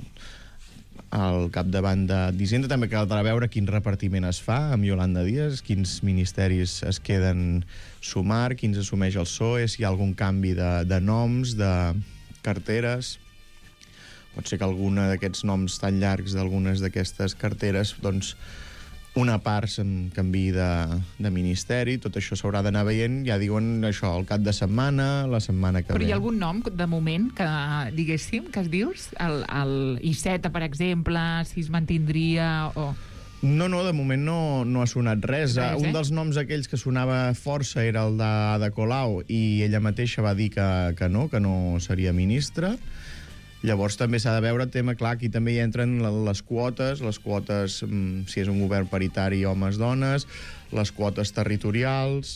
al capdavant d'Hisenda. També caldrà veure quin repartiment es fa amb Yolanda Díaz, quins ministeris es queden Sumar, quins assumeix el PSOE, si hi ha algun canvi de noms, de carteres. Pot ser que alguna d'aquests noms tan llargs d'algunes d'aquestes carteres, doncs una part se'n canviï de ministeri. Tot això s'haurà d'anar veient, ja diuen això, el cap de setmana, la setmana que ve. Però hi ha algun nom, de moment, que diguéssim, que es dius? El Iceta, per exemple, si es mantindria o... No, de moment no ha sonat res. Un dels noms aquells que sonava força era el d'Ada Colau, i ella mateixa va dir que no seria ministra. Llavors també s'ha de veure el tema, clar, aquí també hi entren les quotes, si és un govern paritari homes-dones, les quotes territorials,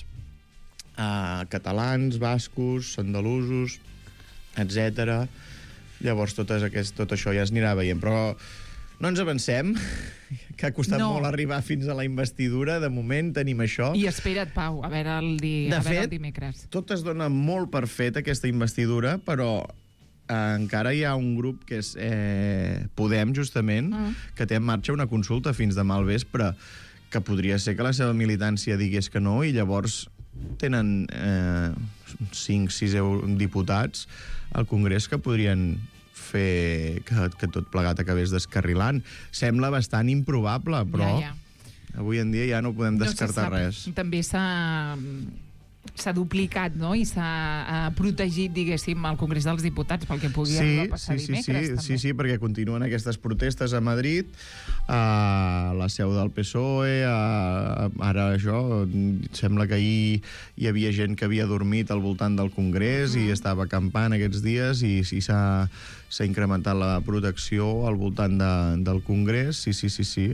catalans, bascos, andalusos, etc. Llavors tot això ja es anirà veient, però no ens avancem, que ha costat molt arribar fins a la investidura. De moment tenim això. I espera't, Pau, a veure el dimecres. De fet, tot es dona molt per fet, aquesta investidura, però encara hi ha un grup que és Podem, justament, que té en marxa una consulta fins demà al vespre, que podria ser que la seva militància digués que no, i llavors tenen 5-6 diputats al Congrés que podrien fer que tot plegat acabés descarrilant. Sembla bastant improbable, però avui en dia ja no podem descartar res. També s'ha duplicat, no? I s'ha protegit, diguéssim, el Congrés dels Diputats pel que pugui arribar a passar dimecres. Sí, perquè continuen aquestes protestes a Madrid, a la seu del PSOE, ara això, sembla que ahir hi havia gent que havia dormit al voltant del Congrés i estava acampant aquests dies, i s'ha incrementat la protecció al voltant del Congrés. Sí.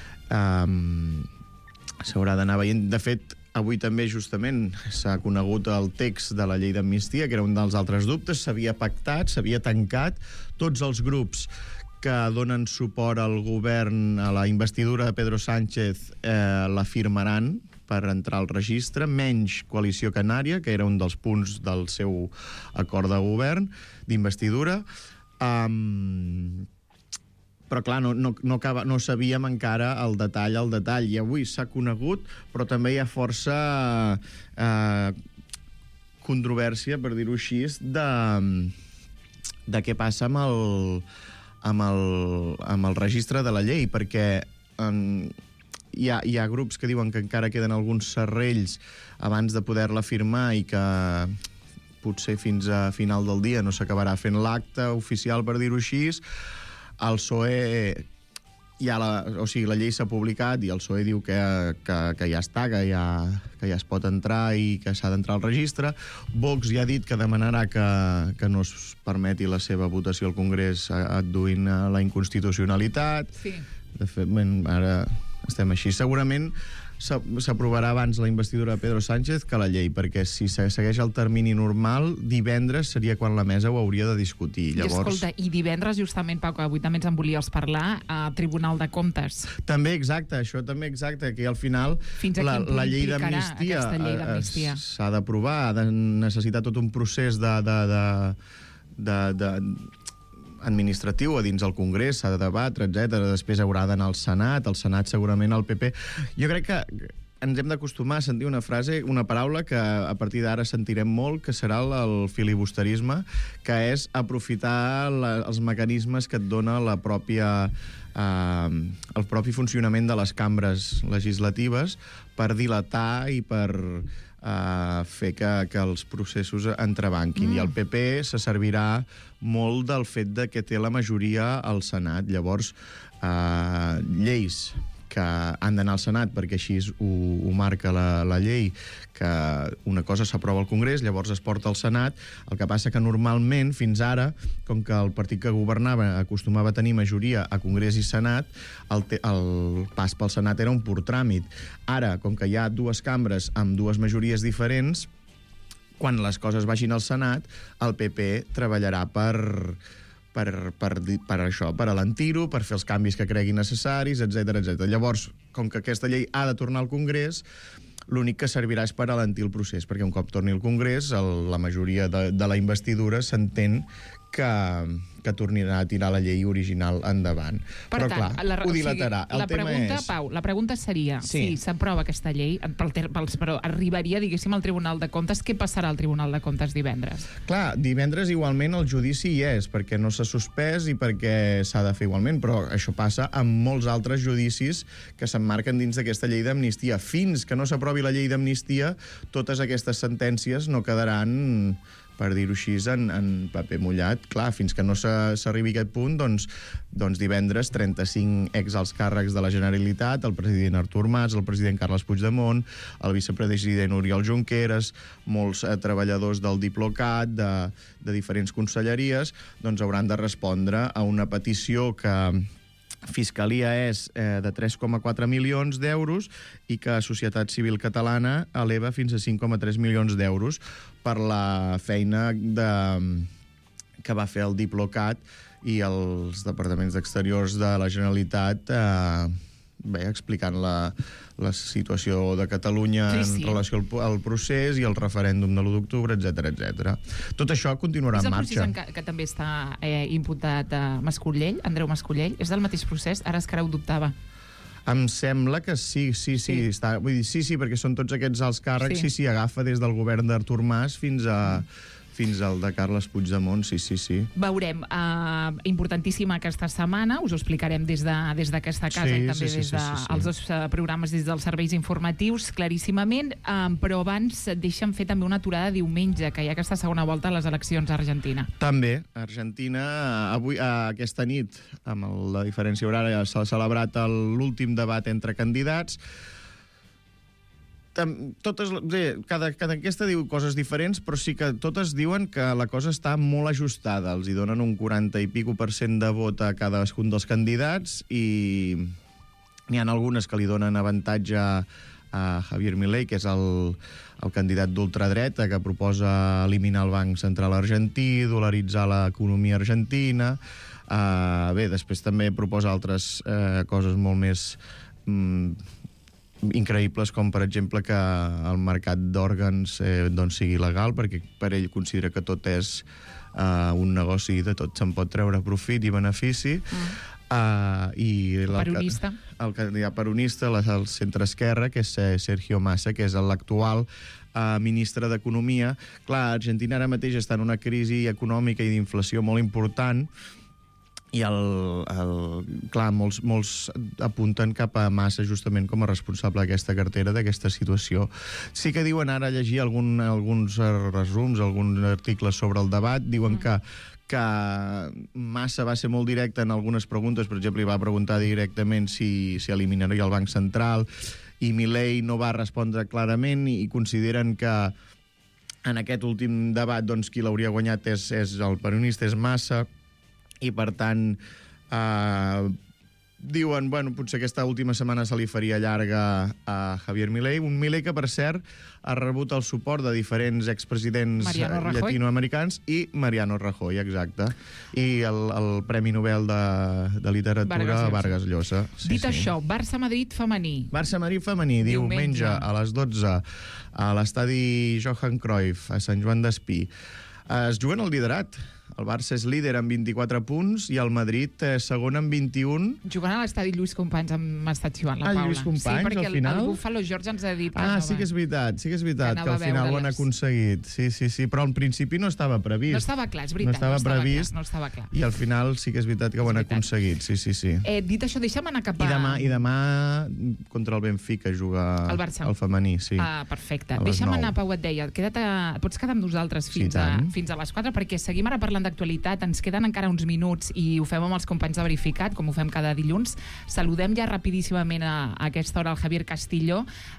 S'haurà d'anar veient. De fet, avui també, justament, s'ha conegut el text de la llei d'amnistia, que era un dels altres dubtes. S'havia pactat, s'havia tancat. Tots els grups que donen suport al govern, a la investidura de Pedro Sánchez, la firmaran per entrar al registre, menys Coalició Canària, que era un dels punts del seu acord de govern, d'investidura. Però, clar, no sabíem encara el detall, i avui s'ha conegut, però també hi ha força controvèrsia, per dir-ho així, de què passa amb el registre de la llei, perquè hi ha grups que diuen que encara queden alguns serrells abans de poder-la firmar i que potser fins a final del dia no s'acabarà fent l'acte oficial, per dir-ho així. El PSOE la llei s'ha publicat i el PSOE diu que ja està, que ja es pot entrar i que s'ha d'entrar al registre. Vox ja ha dit que demanarà que no es permeti la seva votació al Congrés adduint la inconstitucionalitat. Sí. De fet, ara estem així. Segurament s'aprovarà abans la investidura de Pedro Sánchez que la llei, perquè si segueix el termini normal, divendres seria quan la mesa ho hauria de discutir. Llavors... I divendres, justament, Pau, que avui també ens en volies parlar, a Tribunal de Comptes. També, exacte, que al final la llei d'amnistia s'ha d'aprovar, ha de necessitar tot un procés administratiu a dins el Congrés, s'ha de debatre, etc. Després haurà d'anar al Senat segurament al PP. Jo crec que ens hem d'acostumar a sentir una paraula que a partir d'ara sentirem molt, que serà el filibusterisme, que és aprofitar els mecanismes que et dona el propi funcionament de les cambres legislatives per dilatar i per fer que els processos entrebanquin. I el PP se servirà molt del fet de que té la majoria al Senat. Llavors, lleis que han d'anar al Senat, perquè així ho marca la llei, que una cosa s'aprova al Congrés, llavors es porta al Senat. El que passa que normalment, fins ara, com que el partit que governava acostumava a tenir majoria a Congrés i Senat, el pas pel Senat era un pur tràmit. Ara, com que hi ha dues cambres amb dues majories diferents, quan les coses vagin al Senat, el PP treballarà per això, per alentir-ho, per fer els canvis que cregui necessaris, etc. Llavors, com que aquesta llei ha de tornar al Congrés, l'únic que servirà és per alentir el procés, perquè un cop torni al Congrés, la majoria de la investidura s'entén que tornarà a tirar la llei original endavant. Però, clar, ho dilatarà. La pregunta, Pau, la pregunta seria, si s'aprova aquesta llei, però arribaria, diguéssim, al Tribunal de Comptes, què passarà al Tribunal de Comptes divendres? Clar, divendres igualment el judici hi és, perquè no s'ha suspès i perquè s'ha de fer igualment, però això passa amb molts altres judicis que s'emmarquen dins d'aquesta llei d'amnistia. Fins que no s'aprovi la llei d'amnistia, totes aquestes sentències no quedaran, per dir-ho així, en paper mullat. Clar, fins que no s'arribi a aquest punt, doncs divendres 35 exalts càrrecs de la Generalitat, el president Artur Mas, el president Carles Puigdemont, el vicepresident Oriol Junqueras, molts treballadors del Diplocat, de diferents conselleries, doncs hauran de respondre a una petició que Fiscalia és de 3,4 milions d'euros i que Societat Civil Catalana eleva fins a 5,3 milions d'euros per la feina que va fer el Diplocat i els departaments d'exteriors de la Generalitat explicant la situació de Catalunya en relació al procés i el referèndum de l'1 d'octubre, etc. Tot això continuarà en marxa. És el procés en què també està imputat Mascolell, Andreu Mascolell? És del mateix procés? Ara és que ara ho dubtava. Em sembla que sí. Està, vull dir, sí, perquè són tots aquests alts càrrecs, sí, agafa des del govern d'Artur Mas fins al de Carles Puigdemont, sí. Veurem. Importantíssima aquesta setmana, us ho explicarem des d'aquesta casa i també des dels dos programes des dels serveis informatius, claríssimament, però abans deixa'm fer també una aturada diumenge, que hi ha aquesta segona volta a les eleccions a Argentina. També. Argentina, avui, aquesta nit, amb la diferència horària, s'ha celebrat l'últim debat entre candidats. Cada enquesta diu coses diferents, però sí que totes diuen que la cosa està molt ajustada. Els hi donen un 40 i pico % de vot a cadascun dels candidats i n'hi ha algunes que li donen avantatge a Javier Milei, que és el candidat d'ultradreta que proposa eliminar el Banc Central argentí, dolaritzar l'economia argentina. Després també proposa altres coses molt més increïbles, com per exemple que el mercat d'òrgans sigui legal, perquè per ell considera que tot és un negoci, de tot se'n pot treure profit i benefici. Peronista. El candidat peronista, el centre-esquerra, que és Sergio Massa, que és l'actual ministre d'Economia. Clar, Argentina ara mateix està en una crisi econòmica i d'inflació molt important, i clar, molts apunten cap a Massa justament com a responsable d'aquesta cartera, d'aquesta situació. Sí que diuen, ara llegir alguns resums, alguns articles sobre el debat, diuen que Massa va ser molt directe en algunes preguntes, per exemple, li va preguntar directament si eliminaria el Banc Central, i Milei no va respondre clarament, i consideren que en aquest últim debat doncs, qui l'hauria guanyat és el peronista, és Massa, i per tant diuen, bueno, potser aquesta última setmana se li faria llarga a Javier Milei, un Milei que, per cert, ha rebut el suport de diferents expresidents llatinoamericans i Mariano Rajoy, exacte, i el Premi Nobel de Literatura Vargas Llosa. Dit això, Barça-Madrid femení. Barça-Madrid femení, diumenge a les 12 a l'estadi Johan Cruyff, a Sant Joan d'Espí. Es juguen el liderat. El Barça és líder amb 24 punts i el Madrid segon amb 21. Jugant a l'estadi Lluís Companys m'ha estat xiuant la Paula. Lluís Companys, sí, al final? el Buffalo George ens ha dit... Sí que és veritat, que al final ho han aconseguit. Sí, però al principi no estava previst. No estava clar, és veritat. No estava clar. I al final sí que és veritat que ho han aconseguit, sí. Dit això, deixa'm anar cap a... I demà contra el Benfica juga el femení, sí. Perfecte. Deixa'm anar, Pau, et deia, pots quedar amb nosaltres fins a les 4, perquè seguim ara parlant d'actualitat, ens queden encara uns minuts i ho fem amb els companys de Verificat, com ho fem cada dilluns. Saludem ja rapidíssimament a aquesta hora el Javier Castillo,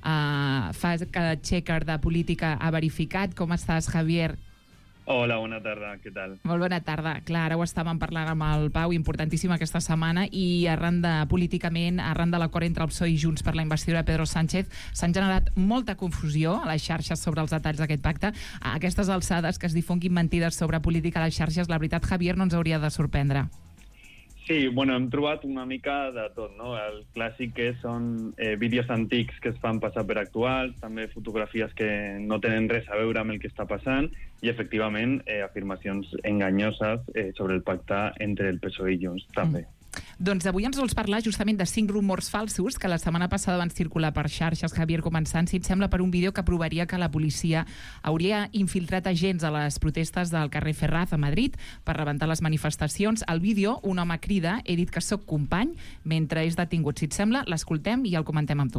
fact-checker de política a Verificat. Com estàs, Javier? Hola, bona tarda, què tal? Molt bona tarda. Clar, ara ho estàvem parlant amb el Pau, importantíssim aquesta setmana, i arran de l'acord entre el PSOE i Junts per la investidura de Pedro Sánchez, s'han generat molta confusió a les xarxes sobre els detalls d'aquest pacte. A aquestes alçades, que es difonguin mentides sobre política a les xarxes, la veritat, Javier, no ens hauria de sorprendre. Sí, bueno, hem trobat una mica de tot, no? El clàssic que són vídeos antics que es fan passar per actuals, també fotografies que no tenen res a veure amb el que està passant i, efectivament, afirmacions enganyoses sobre el pacte entre el PSOE i Junts, també. Doncs avui ens vols parlar justament de 5 rumors falsos que la setmana passada van circular per xarxes, Javier, començant, si et sembla, per un vídeo que provaria que la policia hauria infiltrat agents a les protestes del carrer Ferraz a Madrid per rebentar les manifestacions. Al vídeo, un home crida: "He dit que sóc company", mentre és detingut. Si et sembla, l'escoltem i el comentem amb tu.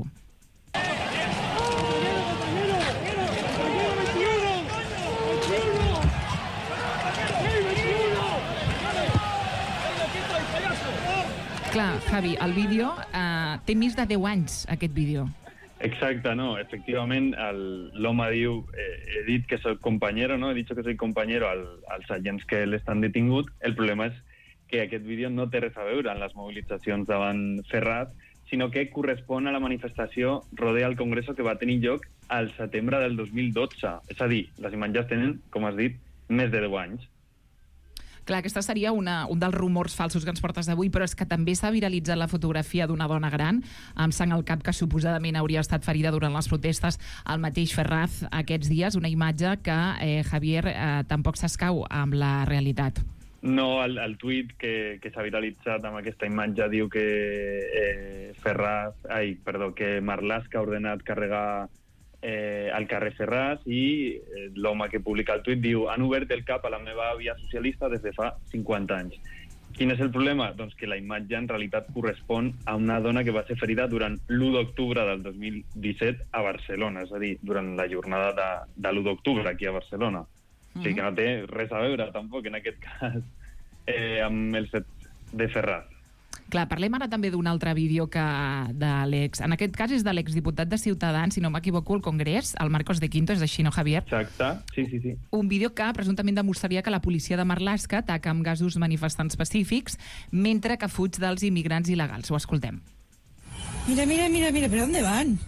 Clar, Javi, el vídeo té més de 10 anys, aquest vídeo. Exacte, no, efectivament, l'home diu, he dit que soy compañero, no? He dicho que soy compañero als agents que l'estan detingut. El problema és que aquest vídeo no té res a veure amb les mobilitzacions davant Ferraz, sinó que correspon a la manifestació Rodea al Congreso que va tenir lloc al setembre del 2012. És a dir, les imatges tenen, com has dit, més de 10 anys. Clar, aquesta seria un dels rumors falsos que ens portes avui, però és que també s'ha viralitzat la fotografia d'una dona gran amb sang al cap que suposadament hauria estat ferida durant les protestes al mateix Ferraz aquests dies, una imatge que, Javier, tampoc s'escau amb la realitat. No, el tuit que s'ha viralitzat amb aquesta imatge diu que que Marlaska ha ordenat carregar al carrer Ferraz i l'home que publica el tuit diu: "Han obert el cap a la meva àvia socialista des de fa 50 anys". Quin és el problema? Doncs que la imatge en realitat correspon a una dona que va ser ferida durant l'1 d'octubre del 2017 a Barcelona, és a dir, durant la jornada de l'1 d'octubre aquí a Barcelona. O sigui que no té res a veure, tampoc, en aquest cas, amb el fet de Ferraz. Clar, parlem ara també d'un altre vídeo en aquest cas és de l'exdiputat de Ciutadans, si no m'equivoco, al Congrés, el Marcos de Quinto, és així, no, Javier? Exacte, sí. Un vídeo que presumptament demostraria que la policia de Marlaska ataca amb gasos manifestants pacífics mentre que fuig dels immigrants il·legals. Ho escoltem. Mira, ¿pero dónde van?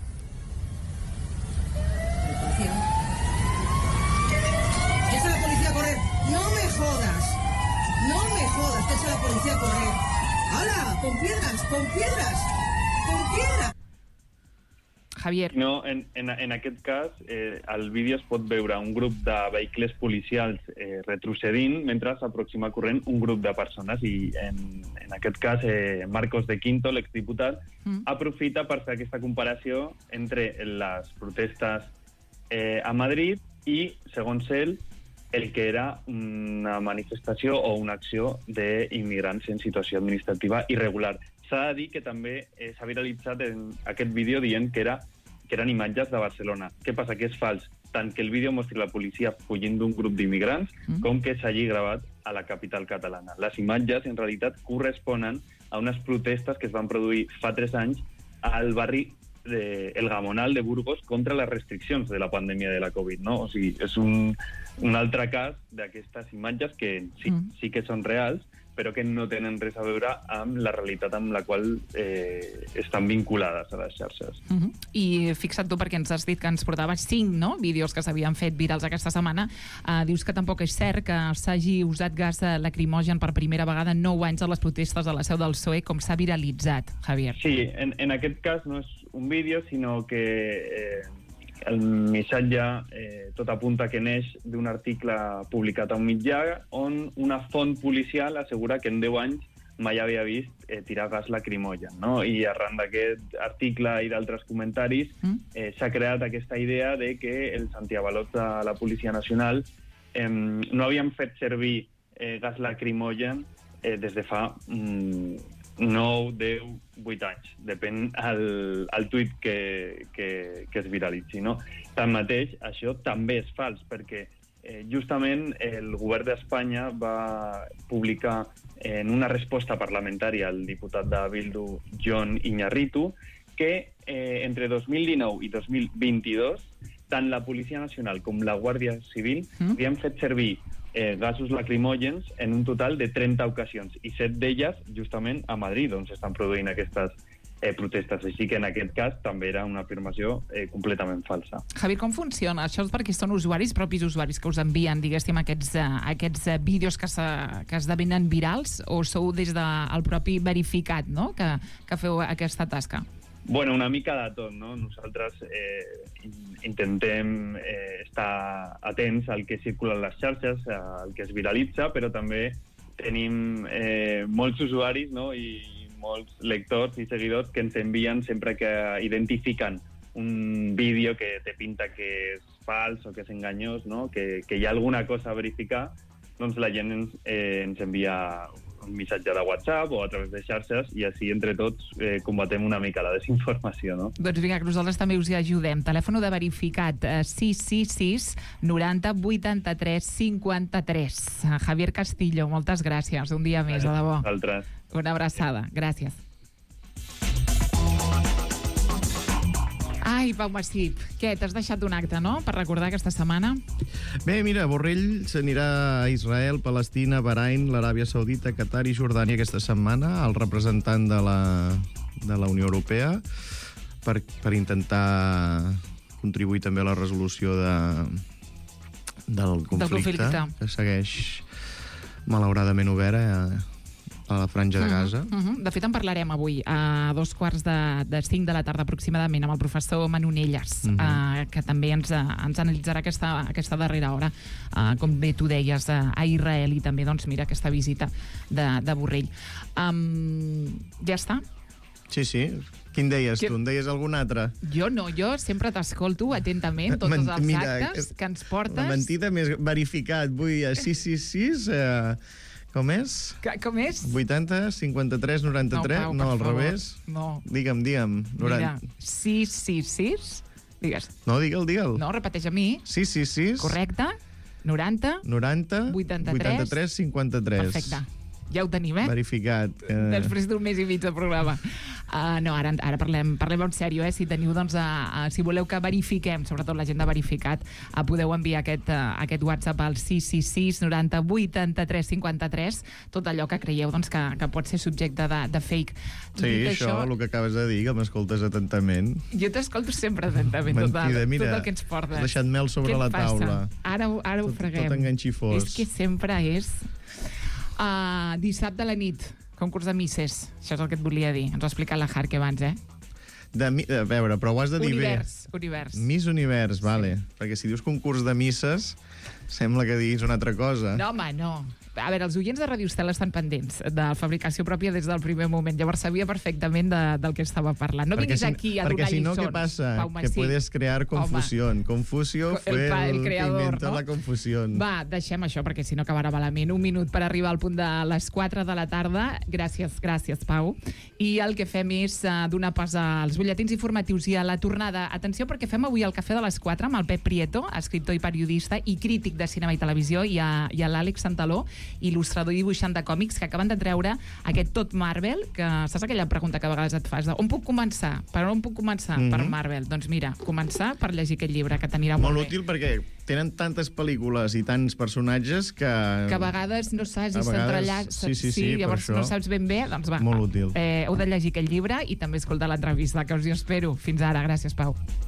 Echa la policía a correr. No me jodas, que echa la policía a correr. ¡Hala! ¡Con piedras! Javier. No, en aquest cas, al vídeo es pot veure un grup de vehicles policials retrocedint mentre s'aproxima corrent un grup de persones i en aquest cas Marcos de Quinto, l'exdiputat, aprofita per fer aquesta comparació entre les protestes a Madrid i, segons ell, el que era una manifestació o una acció d'immigrants en situació administrativa irregular. S'ha de dir que també s'ha viralitzat en aquest vídeo dient que eren imatges de Barcelona. Què passa? Que és fals. Tant que el vídeo mostri la policia fugint d'un grup d'immigrants com que s'hagi gravat a la capital catalana. Les imatges, en realitat, corresponen a unes protestes que es van produir fa 3 anys al barri El Gamonal de Burgos contra les restriccions de la pandèmia de la Covid, no? O sigui, és un altre cas d'aquestes imatges que sí que són reals, però que no tenen res a veure amb la realitat amb la qual estan vinculades a les xarxes. I fixa't tu, perquè ens has dit que ens portaves 5 vídeos que s'havien fet virals aquesta setmana. Dius que tampoc és cert que s'hagi usat gas lacrimogen per primera vegada en 9 anys a les protestes a la seu del PSOE, com s'ha viralitzat, Javier. Sí, en aquest cas no és un vídeo, sinó que el missatge tot apunta que neix d'un article publicat a un mitjà on una font policial assegura que en 10 anys mai havia vist tirar gas lacrimogen, no? I arran d'aquest article i d'altres comentaris s'ha creat aquesta idea de que els antiavalots de la Policia Nacional no havien fet servir gas lacrimogen des de fa 9, 10, 8 anys. Depèn el tuit que es viralitzi, no? Tanmateix, això també és fals, perquè justament el govern d'Espanya va publicar en una resposta parlamentària al diputat de Bildu, Jon Iñarritu, que entre 2019 i 2022 tant la Policia Nacional com la Guàrdia Civil havien fet servir gasos lacrimògens en un total de 30 ocasions, i 7 d'elles justament a Madrid, on s'estan produint aquestes protestes. Així que en aquest cas també era una afirmació completament falsa. Javier, com funciona? Això és perquè són propis usuaris que us envien, diguéssim, aquests vídeos que esdevenen virals, o sou des del propi verificat, no?, que feu aquesta tasca? Bueno, una mica de tot, no? Nosaltres intentem estar atents al que circula a les xarxes, al que es viralitza, però també tenim molts usuaris, no?, i molts lectors i seguidors que ens envien sempre que identifiquen un vídeo que te pinta que és fals o que és enganyós, no?, que hi ha alguna cosa a verificar, doncs la gent ens envia un missatge de WhatsApp o a través de xarxes, i així entre tots combatem una mica la desinformació, no? Doncs vinga, que nosaltres també us hi ajudem. Telèfon de verificat 666 90 83 53. Javier Castillo, moltes gràcies. Un dia més, de debò. Altres. Una abraçada. Gràcies. Ai, Pau Massip, què, t'has deixat un acte, no?, per recordar aquesta setmana? Bé, mira, Borrell s'anirà a Israel, Palestina, Bahrain, l'Aràbia Saudita, Qatar i Jordània aquesta setmana, el representant de la Unió Europea, per intentar contribuir també a la resolució del conflicte que segueix malauradament obert a la franja de Gaza. De fet, en parlarem avui a 2:45 de la tarda aproximadament amb el professor Manonelles, que també ens analitzarà aquesta darrera hora, com bé tu deies, a Israel, i també, doncs, mira, aquesta visita de Borrell. Ja està? Sí. Quin deies tu? En deies algun altre? Jo no, jo sempre t'escolto atentament tots els actes que ens portes. La mentida més verificat. Vull 666... Com és? Com és? 80, 53, 93? No, al revés? No. Digue'm. Mira, 666? Digues. No, digue'l. No, repeteix a mi. 666. Correcte. 90. 83, 53. Perfecte. Ja ho tenim, Verificat. Després d'un mes i mig de programa. No, ara parlem en sèrio, si teniu, doncs, si voleu que verifiquem, sobretot la gent de verificat, podeu enviar aquest WhatsApp al 666 90 83 53, tot allò que creieu, doncs, que pot ser subjecte de fake. Sí, això, el que acabes de dir, que m'escoltes atentament. Jo t'escolto sempre atentament, mentida, mira, tot el que ens portes. Has deixat mel sobre la taula. Ara ho freguem. Tot enganxifós. És que sempre és... dissabte a la nit, concurs de misses. Això és el que et volia dir. Ens ho ha explicat la Hark abans, A veure, però ho has de dir Univers. Miss Univers, vale. Perquè si dius concurs de misses, sembla que diguis una altra cosa. No, home, no. A veure, els oients de Radio Estel estan pendents de fabricació pròpia des del primer moment. Llavors sabia perfectament del que estava parlant. No vinguis aquí a donar lliçons. Perquè si no, què passa? Que puedes crear confusión. Confusió fue el que inventó la confusión. Va, deixem això, perquè si no acabarà malament. Un minut per arribar al punt de les 4 de la tarda. Gràcies, Pau. I el que fem és donar pas als butlletins informatius i a la tornada. Atenció, perquè fem avui el Cafè de les 4 amb el Pep Prieto, escriptor i periodista i crític de cinema i televisió, i a l'Àlex Santaló, il·lustrador i dibuixant de còmics, que acaben de treure aquest Tot Marvel, que saps aquella pregunta que a vegades et fas, on puc començar? Per on puc començar? Per Marvel. Doncs mira, començar per llegir aquest llibre, que t'anirà molt bé. Molt útil perquè tenen tantes pel·lícules i tants personatges que a vegades no saps i s'entrellacen. Sí, llavors no saps ben bé, doncs va. Molt útil. Heu de llegir aquest llibre i també escoltar l'entrevista, que us hi espero. Fins ara. Gràcies, Pau.